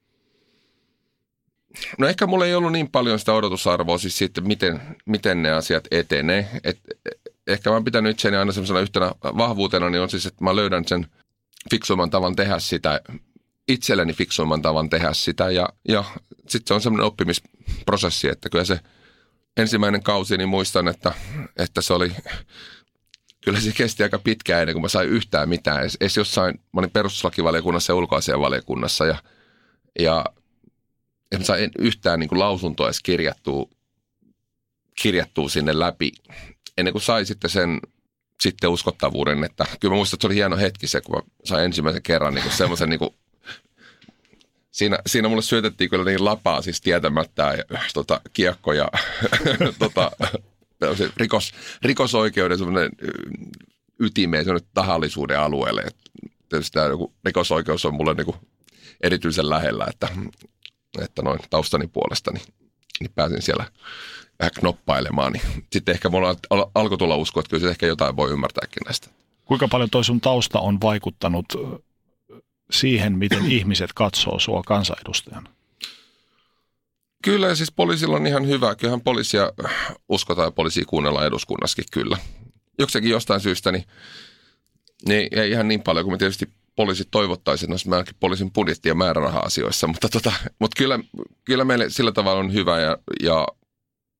No ehkä mulla ei ollut niin paljon sitä odotusarvoa siis siitä, miten, miten ne asiat etenee. Et, ehkä mä oon pitänyt itseäni aina semmoisena yhtenä vahvuutena, niin on siis, että mä löydän sen fiksuimman tavan tehdä sitä, itselleni fiksuimman tavan tehdä sitä. Ja, ja sitten se on semmoinen oppimisprosessi, että kyllä se ensimmäinen kausi, niin muistan, että, että se oli, kyllä se kesti aika pitkään ennen kuin mä sain yhtään mitään. Edes, edes jossain, mä olin perustuslakivaliokunnassa ja ulkoasianvaliokunnassa ja, ja en saa yhtään niin kuin lausuntoa edes kirjattua, kirjattua sinne läpi, ennen kuin sai sitten sen sitten uskottavuuden, että kyllä mä muistan, että se oli hieno hetki se, kun mä sain ensimmäisen kerran niin kuin semmoisen, niin kuin, siinä, siinä mulle syötettiin kyllä niin lapaa siis tietämättä ja tota, kiekko ja tota, rikos, rikosoikeuden semmoinen ytimeen, semmoinen tahallisuuden alueelle. Tietysti tämä joku rikosoikeus on mulle niin kuin erityisen lähellä, että että noin taustani puolesta, niin, niin pääsin siellä vähän knoppailemaan. Niin sitten ehkä mulla al- alkoi tulla uskoa, että kyllä se ehkä jotain voi ymmärtääkin näistä. Kuinka paljon toi sun tausta on vaikuttanut siihen, miten ihmiset katsoo sua kansanedustajana? Kyllä, siis poliisilla on ihan hyvä. Kyllähän poliisia uskotaan ja poliisia kuunnellaan eduskunnassakin kyllä. Jokseenkin jostain syystä, niin, niin ei ihan niin paljon kuin me tietysti poliisit toivottaisiin, että olisi poliisin budjetti- ja määräraha-asioissa, mutta, tota, mutta kyllä, kyllä meille sillä tavalla on hyvä ja, ja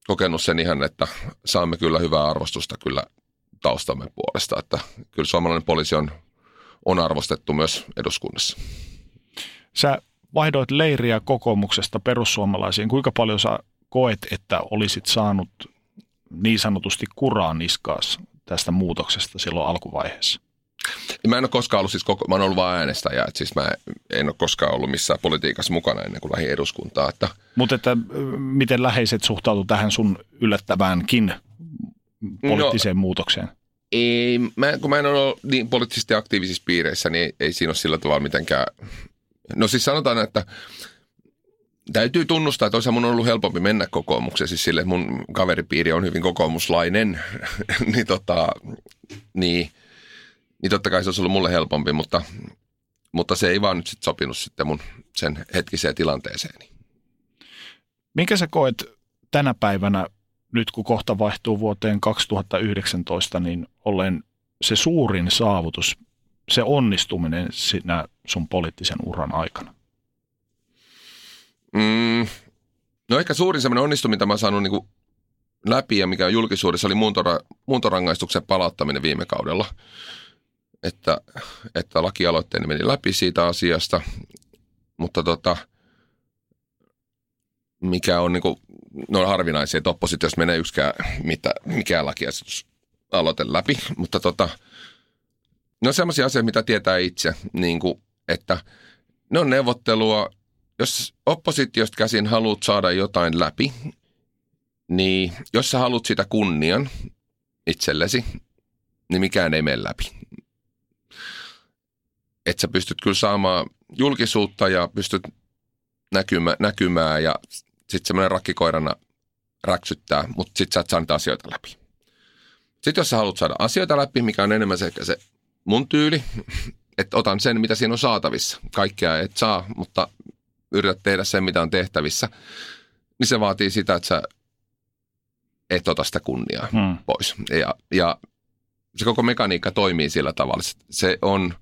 kokenut sen ihan, että saamme kyllä hyvää arvostusta kyllä taustamme puolesta. Että kyllä suomalainen poliisi on, on arvostettu myös eduskunnassa. Sä vaihdoit leiriä kokoomuksesta perussuomalaisiin. Kuinka paljon sä koet, että olisit saanut niin sanotusti kuraa niskaas tästä muutoksesta silloin alkuvaiheessa? Mä en ole koskaan ollut, siis koko, mä oon ollut vaan äänestäjä, että siis mä en ole koskaan ollut missään politiikassa mukana ennen kuin lähdin eduskuntaan. Että mutta että miten läheiset suhtautuu tähän sun yllättäväänkin poliittiseen no, muutokseen? Ei, mä, kun mä en ole niin poliittisesti aktiivisissa piireissä, niin ei, ei siinä ole sillä tavalla mitenkään. No siis sanotaan, että täytyy tunnustaa, että olisi mun ollut helpompi mennä kokoomukseen, siis sille, että mun kaveripiiri on hyvin kokoomuslainen, niin, tota, niin, niin totta kai se olisi ollut mulle helpompi, mutta, mutta se ei vaan nyt sit sopinut sitten mun sen hetkiseen tilanteeseeni. Minkä sä koet tänä päivänä, nyt kun kohta vaihtuu vuoteen kaksituhattayhdeksäntoista, niin ollen se suurin saavutus, se onnistuminen siinä sun poliittisen uran aikana? Mm, no ehkä suurin semmoinen onnistuminen, mitä mä oon saanut niin kuin läpi ja mikä on julkisuudessa, oli muuntora, muuntorangaistuksen palauttaminen viime kaudella. Että, että lakialoitteeni meni läpi siitä asiasta, mutta tota, mikä on niin kuin, no harvinaisia, että oppositiosta menee yksikään mitä, mikään lakiasetus aloite läpi, mutta tota, ne on sellaisia asioita, mitä tietää itse, niin kuin, että ne on neuvottelua. Jos oppositiosta käsin haluat saada jotain läpi, niin jos sä haluat sitä kunnian itsellesi, niin mikään ei mene läpi. Että sä pystyt kyllä saamaan julkisuutta ja pystyt näkymä, näkymään ja sitten semmoinen rakkikoirana räksyttää, mutta sitten sä et saa niitä asioita läpi. Sitten jos sä haluat saada asioita läpi, mikä on enemmän se, se mun tyyli, että otan sen, mitä siinä on saatavissa. Kaikkea et saa, mutta yrität tehdä sen, mitä on tehtävissä, niin se vaatii sitä, että sä et ota sitä kunniaa hmm. pois. Ja, ja se koko mekaniikka toimii sillä tavalla. Se on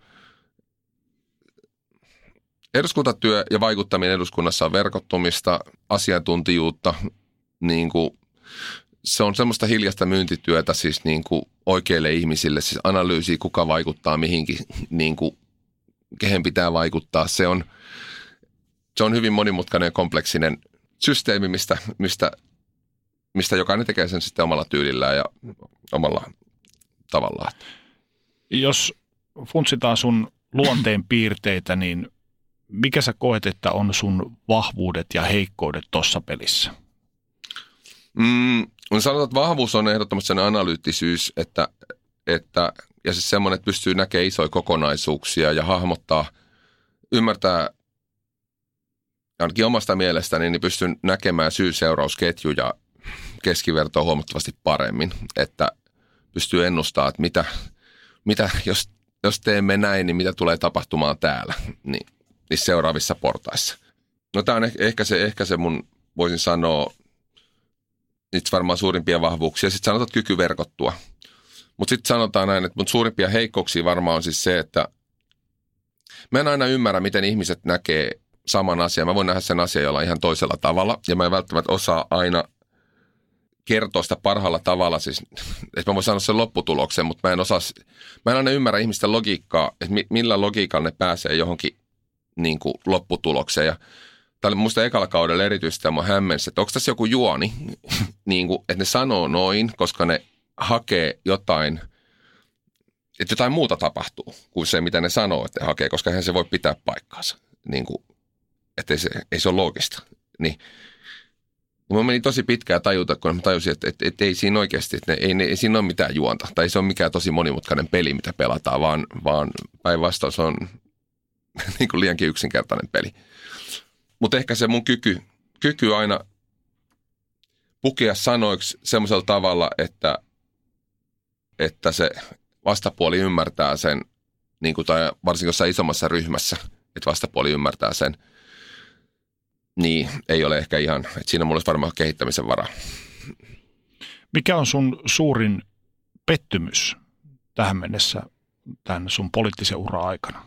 eduskuntatyö ja vaikuttaminen eduskunnassa on verkottumista, asiantuntijuutta, niin kuin, se on semmoista hiljaista myyntityötä siis niin kuin oikeille ihmisille, siis analyysi, kuka vaikuttaa mihinkin, niin kuin, kehen pitää vaikuttaa. Se on, se on hyvin monimutkainen ja kompleksinen systeemi, mistä, mistä, mistä jokainen tekee sen sitten omalla tyylillään ja omalla tavallaan. Jos funtsitaan sun luonteen piirteitä, niin mikä sä koet, että on sun vahvuudet ja heikkoudet tuossa pelissä? Mm, sanotaan, että vahvuus on ehdottomasti sen analyyttisyys, että, että, ja siis semmoinen, että pystyy näkemään isoja kokonaisuuksia ja hahmottaa, ymmärtää ainakin omasta mielestäni, niin pystyn näkemään syy-seurausketjuja keskivertoa huomattavasti paremmin, että pystyy ennustamaan, että mitä, mitä jos, jos teemme näin, niin mitä tulee tapahtumaan täällä, niin niissä seuraavissa portaissa. No tämä on ehkä se, ehkä se mun, voisin sanoa, itse varmaan suurimpia vahvuuksia. Sitten sanotaan kyky verkottua. Mutta sitten sanotaan näin, että mun suurimpia heikkouksia varmaan on siis se, että mä en aina ymmärrä, miten ihmiset näkee saman asian. Mä voin nähdä sen asian jollain ihan toisella tavalla, ja mä en välttämättä osaa aina kertoa sitä parhaalla tavalla. Siis, että mä voin sanoa sen lopputuloksen, mutta mä en osaa, mä en aina ymmärrä ihmisten logiikkaa, että millä logiikalla ne pääsee johonkin niin kuin lopputulokseen. Ja tämä oli musta ekalla kaudella erityisesti mua hämmensi, että onko tässä joku juoni, niin kuin, että ne sanoo noin, koska ne hakee jotain, että jotain muuta tapahtuu kuin se, mitä ne sanoo, että ne hakee, koska eihän se voi pitää paikkaansa, niin kuin, että ei se, ei se ole loogista. Niin, niin meni tosi pitkään tajuta, kun mä tajusin, että, että, että ei siinä oikeasti, että ne, ei, ne, ei siinä ole mitään juonta, tai ei se ole mikään tosi monimutkainen peli, mitä pelataan, vaan, vaan päinvastoin se on niin kuin liiankin yksinkertainen peli. Mutta ehkä se mun kyky, kyky aina pukea sanoiksi semmoisella tavalla, että, että se vastapuoli ymmärtää sen, niin kuin, tai varsinkin jossain isommassa ryhmässä, että vastapuoli ymmärtää sen, niin ei ole ehkä ihan, että siinä mulla olisi varmaan kehittämisen varaa. Mikä on sun suurin pettymys tähän mennessä tämän sun poliittisen ura aikana?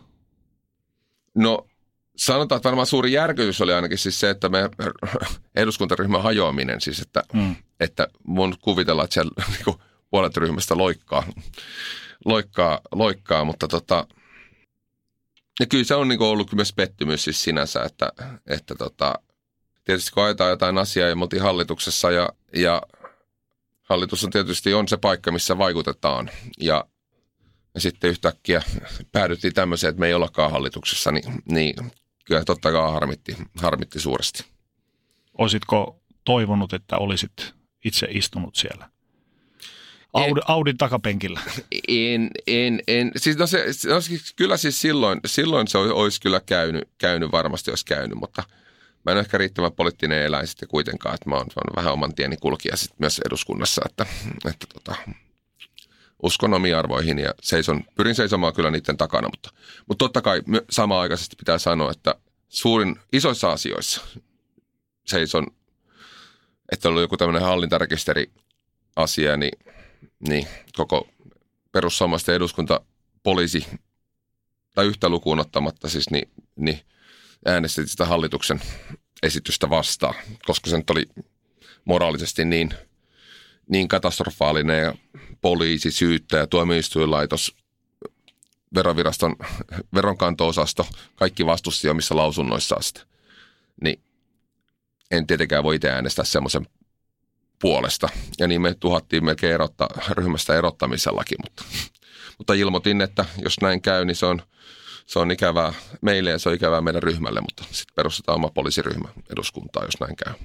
No sanotaan, että varmaan suuri järkytys oli ainakin siis se, että me eduskuntaryhmän hajoaminen, siis että, mm. että voin kuvitella, että siellä niin kuin puolet ryhmästä loikkaa, loikkaa, loikkaa mutta tota, ja kyllä se on niin kuin ollut myös pettymys siis sinänsä, että, että tota, tietysti kun ajetaan jotain asiaa ja me oltiin hallituksessa ja, ja hallitus on tietysti on se paikka, missä vaikutetaan ja, ja sitten yhtäkkiä päädyttiin tämmöiseen, että me ei ollakaan hallituksessa, niin, niin kyllä totta kai harmitti, harmitti suuresti. Olisitko toivonut, että olisit itse istunut siellä Audi, en, Audin takapenkillä? En, en, en. Siis no se, no siis kyllä siis silloin, silloin se olisi kyllä käynyt, käynyt, varmasti olisi käynyt, mutta mä en ole ehkä riittävän poliittinen eläin sitten kuitenkaan, että mä oon, mä oon vähän oman tieni kulkija sitten myös eduskunnassa, että, että tota, uskon omiin arvoihin ja seison, pyrin seisomaan kyllä niiden takana, mutta, mutta totta kai samaan aikaisesti pitää sanoa, että suurin isoissa asioissa seison, että on ollut joku tämmöinen hallintarekisteriasia, niin, niin koko perussuomalaisten eduskunta, poliisi tai yhtä lukuun ottamatta siis, niin, niin äänestettiin sitä hallituksen esitystä vastaan, koska se nyt oli moraalisesti niin, niin katastrofaalinen ja poliisi, syyttäjä, tuomioistuinlaitos, veroviraston veronkanto-osasto, kaikki vastusti omissa lausunnoissaan sitä. Niin en tietenkään voi itse äänestää semmoisen puolesta. Ja niin me tuhattiin melkein erottaa, ryhmästä erottamisellakin, mutta, mutta ilmoitin, että jos näin käy, niin se on, se on ikävää meille ja se on ikävää meidän ryhmälle, mutta sitten perustetaan oma poliisiryhmä eduskuntaa, jos näin käy.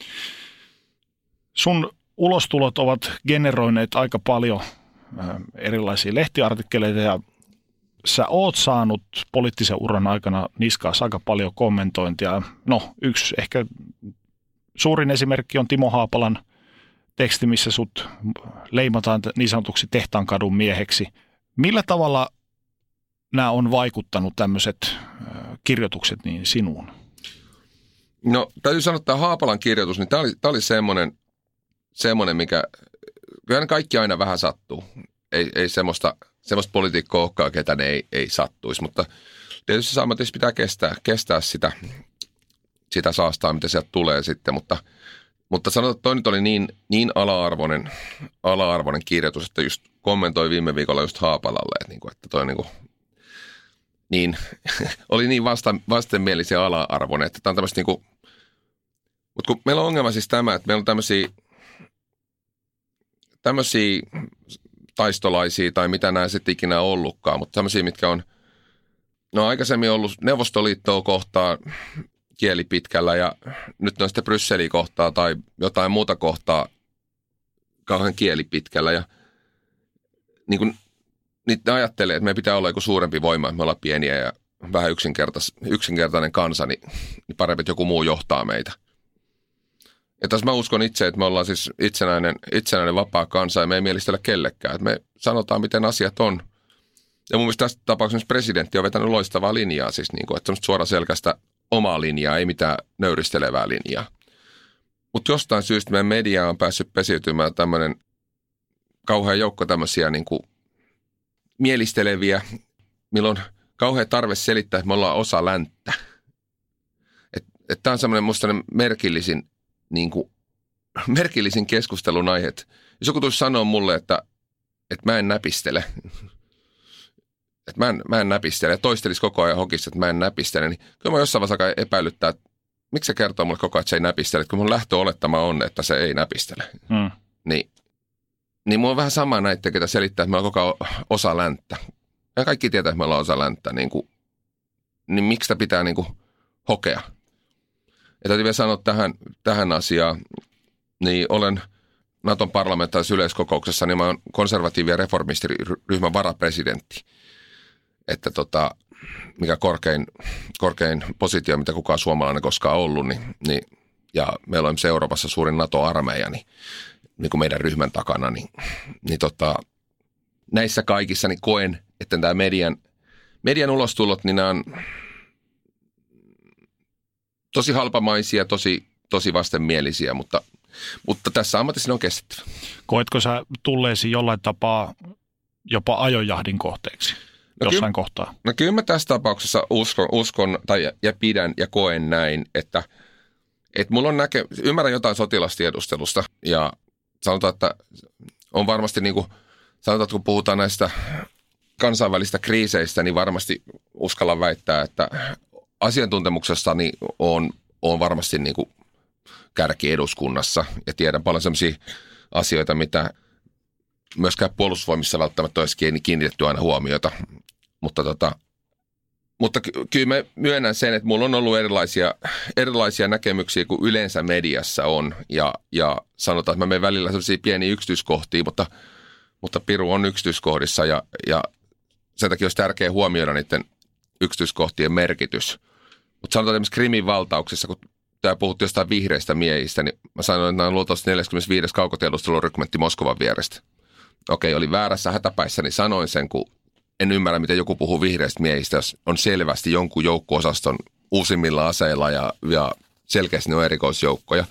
Sun ulostulot ovat generoineet aika paljon erilaisia lehtiartikkeleita ja sä oot saanut poliittisen uran aikana niskaas aika paljon kommentointia. No, yksi ehkä suurin esimerkki on Timo Haapalan teksti, missä sut leimataan niin sanotuksi Tehtaankadun mieheksi. Millä tavalla nämä on vaikuttanut tämmöiset kirjoitukset niin sinuun? No, täytyy sanoa, että tämä Haapalan kirjoitus, niin tämä oli, tämä oli semmoinen, semmoinen, mikä, kyllähän kaikki aina vähän sattuu. Ei, ei semmoista, semmoista politiikkoa olekaan, ketä ne ei, ei sattuisi, mutta tietysti saamatisesti pitää kestää, kestää sitä, sitä saastaa, mitä sieltä tulee sitten, mutta, mutta sanotaan, että toi nyt oli niin, niin ala-arvoinen, ala-arvoinen kirjoitus, että just kommentoi viime viikolla just Haapalalle, että, niin kuin, että toi niin kuin, niin, oli niin vasta, vastenmielisen ala-arvoinen, että tämä on tämmöistä niin kuin, mutta kun meillä on ongelma siis tämä, että meillä on tämmöisiä, tämmöisiä taistolaisia tai mitä nämä sitten ikinä ollutkaan, mutta tämmöisiä, mitkä on, no aikaisemmin ollut Neuvostoliittoa kohtaa kieli pitkällä ja nyt ne on sitten Brysseliä kohtaa tai jotain muuta kohtaa kauhean kieli pitkällä ja niin kuin niitä ajattelee, että meidän pitää olla joku suurempi voima, että me ollaan pieniä ja vähän yksinkertais, yksinkertainen kansa, niin, niin parempi, että joku muu johtaa meitä. Ja tässä mä uskon itse, että me ollaan siis itsenäinen, itsenäinen vapaa kansa ja me ei mielistellä kellekään. Että me sanotaan, miten asiat on. Ja mun mielestä tässä tapauksessa presidentti on vetänyt loistavaa linjaa, siis niin kuin, että semmoista suoraselkäistä omaa linjaa, ei mitään nöyristelevää linjaa. Mutta jostain syystä meidän media on päässyt pesiytymään tämmöinen kauhean joukko tämmöisiä niin kuin mielisteleviä, milloin on kauhean tarve selittää, että me ollaan osa länttä. Että et tämä on semmoinen musta merkillisin, niin kuin, merkillisin keskustelun aihe. Jos joku tulisi sanoa mulle, että, että mä en näpistele, että mä en, mä en näpistele ja toistelisi koko ajan hokissa, että mä en näpistele, niin kyllä mä jossain vaiheessa epäilyttää, että miksi se kertoo mulle koko ajan, että se ei näpistele, että kun mun lähtöolettama on, että se ei näpistele. Hmm. Niin, niin mulla on vähän sama näitä, ketä selittää, että me ollaan koko ajan osa länttä. Ja kaikki tietää, että me ollaan osa länttä, niin, kuin, niin miksi sitä pitää niin kuin hokea? Ja täytyy vielä sanoa tähän, tähän asiaan, niin olen Naton parlamentaarisessa yleiskokouksessa, niin mä oon konservatiivi- ja reformistiryhmän varapresidentti. Että tota, mikä korkein, korkein positio, mitä kukaan suomalainen koskaan ollut, niin, niin, ja meillä on Euroopassa suurin NATO-armeija, niin, niin kuin meidän ryhmän takana, niin, niin tota, näissä kaikissa niin koen, että tämä median, median ulostulot, niin nämä on tosi halpamaisia, tosi, tosi vastenmielisiä, mutta, mutta tässä ammatissa ne on kestettävä. Koetko sä tulleesi jollain tapaa jopa ajojahdin kohteeksi no jossain kyllä, kohtaa? No kyllä mä tässä tapauksessa uskon, uskon tai, ja pidän ja koen näin, että, Et mulla on näke, ymmärrän jotain sotilastiedustelusta ja sanotaan, että on varmasti niin kuin, sanotaan, että kun puhutaan näistä kansainvälistä kriiseistä, niin varmasti uskallan väittää, että asiantuntemuksestani on, on varmasti niin kuin kärki eduskunnassa ja tiedän paljon sellaisia asioita, mitä myöskään puolustusvoimissa välttämättä olisi kiinnitetty aina huomiota, mutta tota, Mutta ky- kyllä mä myönnän sen, että mulla on ollut erilaisia, erilaisia näkemyksiä kuin yleensä mediassa on. Ja, ja sanotaan, että mä menen välillä sellaisia pieniä yksityiskohtia, mutta, mutta piru on yksityiskohdissa. Ja, ja sen takia olisi tärkeää huomioida niiden yksityiskohtien merkitys. Mutta sanotaan esimerkiksi Krimin valtauksessa, kun tää puhuttiin jostain vihreistä miehistä, niin mä sanoin, että nämä on luultavasti neljäskymmenesviides kaukotiedustelurykmentti Moskovan vierestä. Okei, oli väärässä hätäpäissä, niin sanoin sen, kun en ymmärrä, miten joku puhuu vihreistä miehistä, jos on selvästi jonkun joukko-osaston uusimmilla aseilla ja, ja selkeästi ne on erikoisjoukkoja.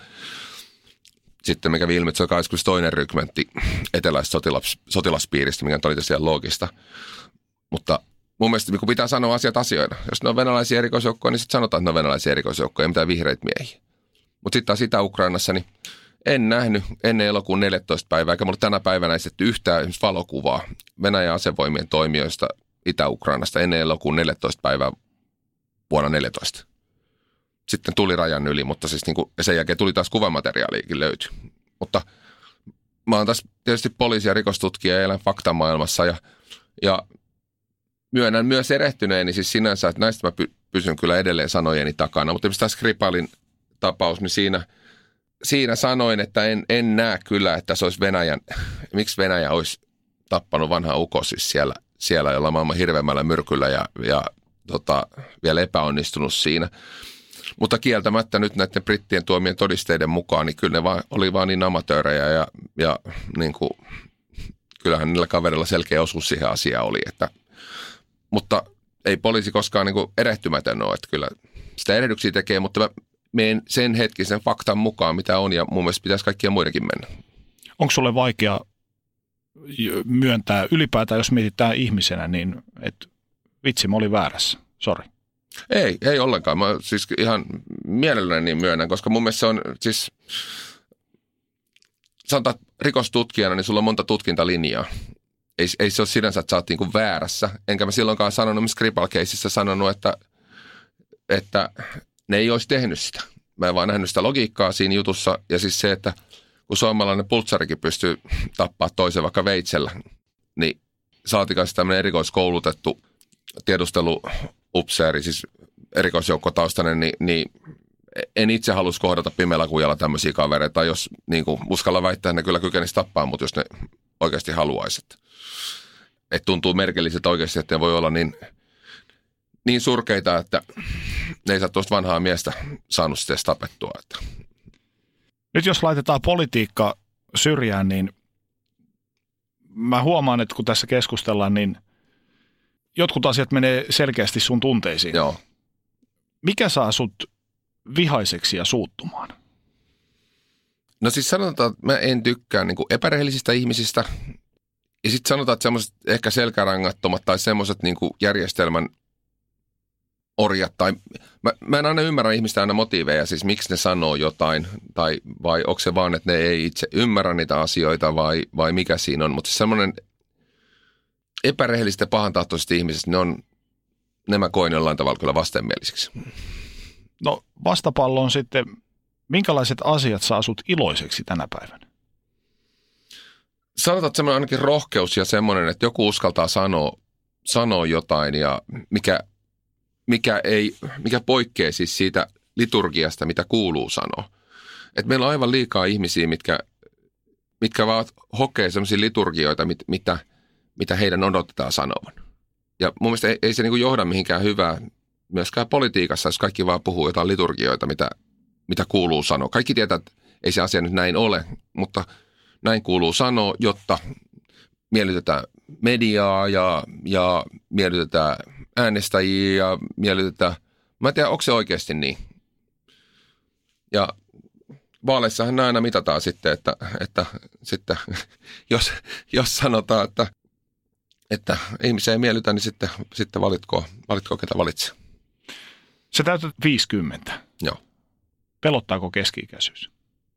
Sitten mikä ilmi, että se on kaksikymmentätoinen rykmentti eteläisestä sotilas, sotilaspiiristä, mikä oli tosiaan loogista. Mutta mun mielestä kun pitää sanoa asiat asioina. Jos ne on venäläisiä erikoisjoukkoja, niin sitten sanotaan, että ne on venäläisiä erikoisjoukkoja, ei mitään vihreitä miehiä. Mutta sitten taas Itä-Ukrainassa, niin en nähnyt ennen elokuun neljätoista päivää, eikä mulla tänä päivänä esitetty yhtään valokuvaa Venäjän asevoimien toimijoista Itä-Ukrainasta ennen elokuun neljätoista päivää vuonna neljätoista. Sitten tuli rajan yli, mutta siis niin kuin, sen jälkeen tuli taas kuvamateriaaliakin löytyi. Mutta mä oon taas tietysti poliisi- ja rikostutkija ja elän faktamaailmassa ja, ja myönnän myös erehtyneeni siis sinänsä, että näistä mä py, pysyn kyllä edelleen sanojeni takana. Mutta esimerkiksi tämä Skripalin tapaus, niin siinä Siinä sanoin, että en, en näe kyllä, että se olisi Venäjän, miksi Venäjä olisi tappanut vanhaa ukos siis siellä, siellä jolla maailman hirveämmällä myrkyllä ja, ja tota, vielä epäonnistunut siinä. Mutta kieltämättä nyt näiden brittien tuomien todisteiden mukaan, niin kyllä ne vaan, oli vaan niin amatöörejä ja, ja niin kuin, kyllähän niillä kaverilla selkeä osuus siihen asiaan oli. Että, mutta ei poliisi koskaan niin kuin erehtymätön ole, että kyllä sitä erehdyksiä tekee, mutta mä menen sen hetkisen faktan mukaan, mitä on, ja mun mielestä pitäisi kaikkia muidenkin mennä. Onko sulle vaikea myöntää ylipäätään, jos mietitään ihmisenä, niin että vitsi, mä olin väärässä, sori. Ei, ei ollenkaan. Mä siis ihan mielelläni niin myönnän, koska mun mielestä se on siis, sanotaan rikostutkijana, niin sulla on monta tutkintalinjaa. Ei, ei se ole sinänsä, että sä oot niin kuin väärässä. Enkä mä silloinkaan sanonut, missä Skripal-keisissä sanonut, että, että ne ei olisi tehnyt sitä. Mä en vaan nähnyt sitä logiikkaa siinä jutussa. Ja siis se, että kun suomalainen pultsarikin pystyy tappaa toisen vaikka veitsellä, niin saatikaan tämmöinen erikoiskoulutettu tiedusteluupseeri, siis erikoisjoukkotaustainen, niin, niin en itse halus kohdata pimeällä kujalla tämmöisiä kavereita, jos niin kuin uskalla väittää, ne kyllä kykenisi tappaa, mutta jos ne oikeasti haluaisivat. Että tuntuu merkilliseltä oikeasti, että ne voi olla niin, niin surkeita, että ne ei saa tuosta vanhaa miestä saanut sitten tapettua. Että. Nyt jos laitetaan politiikka syrjään, niin mä huomaan, että kun tässä keskustellaan, niin jotkut asiat menee selkeästi sun tunteisiin. Joo. Mikä saa sut vihaiseksi ja suuttumaan? No siis sanotaan, että mä en tykkää niin kuin epärehellisistä ihmisistä. Ja sitten sanotaan, että semmoiset ehkä selkärangattomat tai semmoiset niin kuin järjestelmän orjat. Tai mä, mä en aina ymmärrä ihmistä aina motiiveja, siis miksi ne sanoo jotain. Tai vai onko se vaan, että ne ei itse ymmärrä niitä asioita vai, vai mikä siinä on. Mutta siis semmoinen epärehelliset ja pahantahtoiset ihmiset, ne on, nämä koin jollain tavalla kyllä vastenmielisiksi. No vastapallo on sitten, minkälaiset asiat saa sut iloiseksi tänä päivänä? Sanotaan, että semmoinen ainakin rohkeus ja semmoinen, että joku uskaltaa sanoa, sanoa jotain ja mikä, mikä, ei, mikä poikkeaa siis siitä liturgiasta, mitä kuuluu sanoa. Et meillä on aivan liikaa ihmisiä, mitkä, mitkä vaan hokee semmoisia liturgioita, mit, mitä, mitä heidän odotetaan sanovan. Ja mun mielestä ei, ei se niinku johda mihinkään hyvää myöskään politiikassa, jos kaikki vaan puhuu jotain liturgioita, mitä, mitä kuuluu sanoa. Kaikki tietää, että ei se asia nyt näin ole, mutta näin kuuluu sanoa, jotta miellytetään mediaa ja, ja miellytetään äänestäjiä ja miellytetään. Mä en tiedä, onko se oikeasti niin. Ja vaaleissahan aina mitataan sitten, että, että sitten, jos, jos sanotaan, että, että ihmisiä ei miellytä, niin sitten, sitten valitko, valitko ketä valitsee. Sä täytät viisikymmentä. Joo. Pelottaako keski-ikäisyys?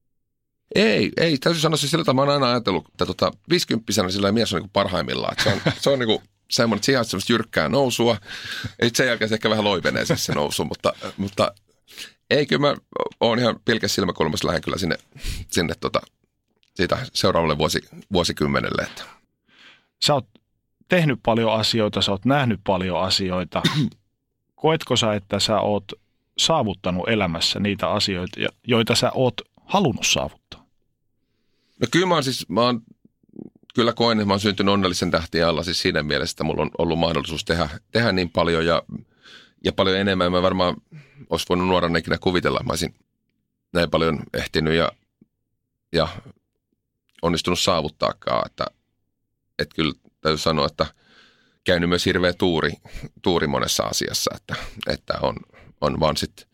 Ei, ei. Täytyy sanoa se sillä tavalla, mä oon aina ajatellut, että tota, viisikymppisenä sillä mies on niin kuin parhaimmillaan. Että se on, se on niin kuin semmoinen, että siihen on semmoista jyrkkää nousua. Ja sen jälkeen se ehkä vähän loivenee siis se nousu, mutta, mutta ei, kyllä mä oon ihan pilkäs silmäkulmassa lähden kyllä sinne, sinne tota, siitä seuraavalle vuosi, vuosikymmenelle. Että. Sä oot tehnyt paljon asioita, sä oot nähnyt paljon asioita. Koetko sä, että sä oot saavuttanut elämässä niitä asioita, joita sä oot halunnut saavuttaa? No kyllä mä oon siis, mä oon, kyllä koen, että mä oon syntynyt onnellisen tähtien alla siis siinä mielessä, että mulla on ollut mahdollisuus tehdä, tehdä niin paljon ja, ja paljon enemmän. Mä varmaan olisi voinut nuorana ikinä kuvitella, että mä olisin näin paljon ehtinyt ja, ja onnistunut saavuttaakaan. Että, että kyllä täytyy sanoa, että käynyt myös hirveä tuuri, tuuri monessa asiassa, että, että on, on vaan sitten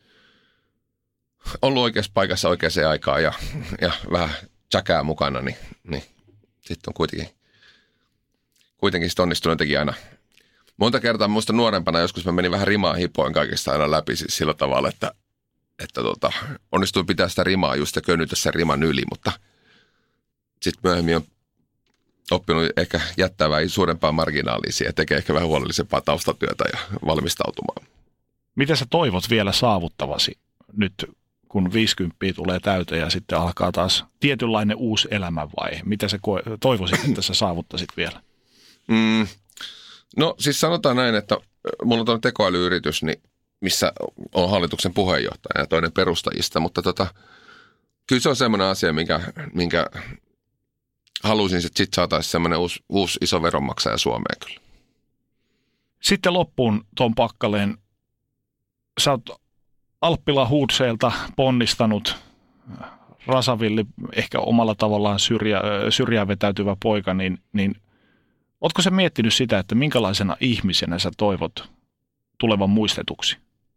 ollut oikeassa paikassa oikeaan aikaan ja, ja vähän tsäkää mukana, niin, niin sitten on kuitenkin, kuitenkin sit onnistunut jotenkin aina. Monta kertaa muista nuorempana joskus mä menin vähän rimaa hipoin kaikista aina läpi siis sillä tavalla, että, että tota, onnistuin pitää sitä rimaa just ja köynytä sen riman yli, mutta sitten myöhemmin on oppinut ehkä jättää vähän suurempaa marginaalia ja tekee ehkä vähän huolellisempaa taustatyötä ja valmistautumaan. Mitä sä toivot vielä saavuttavasi nyt, kun viisikymmentä tulee täyteen ja sitten alkaa taas tietynlainen uusi elämänvaihe? Mitä sä toivoisit, että sä saavuttaisit vielä? Mm, no siis sanotaan näin, että mulla on tuonne tekoälyyritys, niin missä on hallituksen puheenjohtaja ja toinen perustajista, mutta tota, kyllä se on semmoinen asia, minkä, minkä halusin, että sitten saataisiin semmoinen uusi, uusi iso veronmaksaja Suomeen kyllä. Sitten loppuun Tom Packalén. Sä oot Alppila Hoodseelta ponnistanut, Rasavilli, ehkä omalla tavallaan syrjä, syrjään vetäytyvä poika, niin, niin ootko sä miettinyt sitä, että minkälaisena ihmisenä sä toivot tulevan muistetuksi?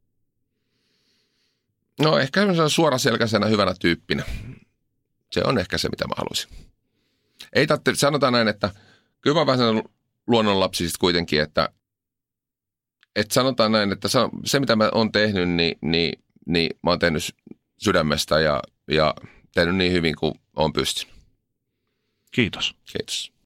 No ehkä suoraselkäisenä hyvänä tyyppinä. Se on ehkä se, mitä mä haluaisin. Ei tarvitse, sanotaan näin, että kyllä mä vähän sellainen luonnonlapsi sitten kuitenkin, että, että sanotaan näin, että se mitä mä oon tehnyt, niin, niin, niin mä oon tehnyt sydämestä ja, ja tehnyt niin hyvin kuin oon pystynyt. Kiitos. Kiitos.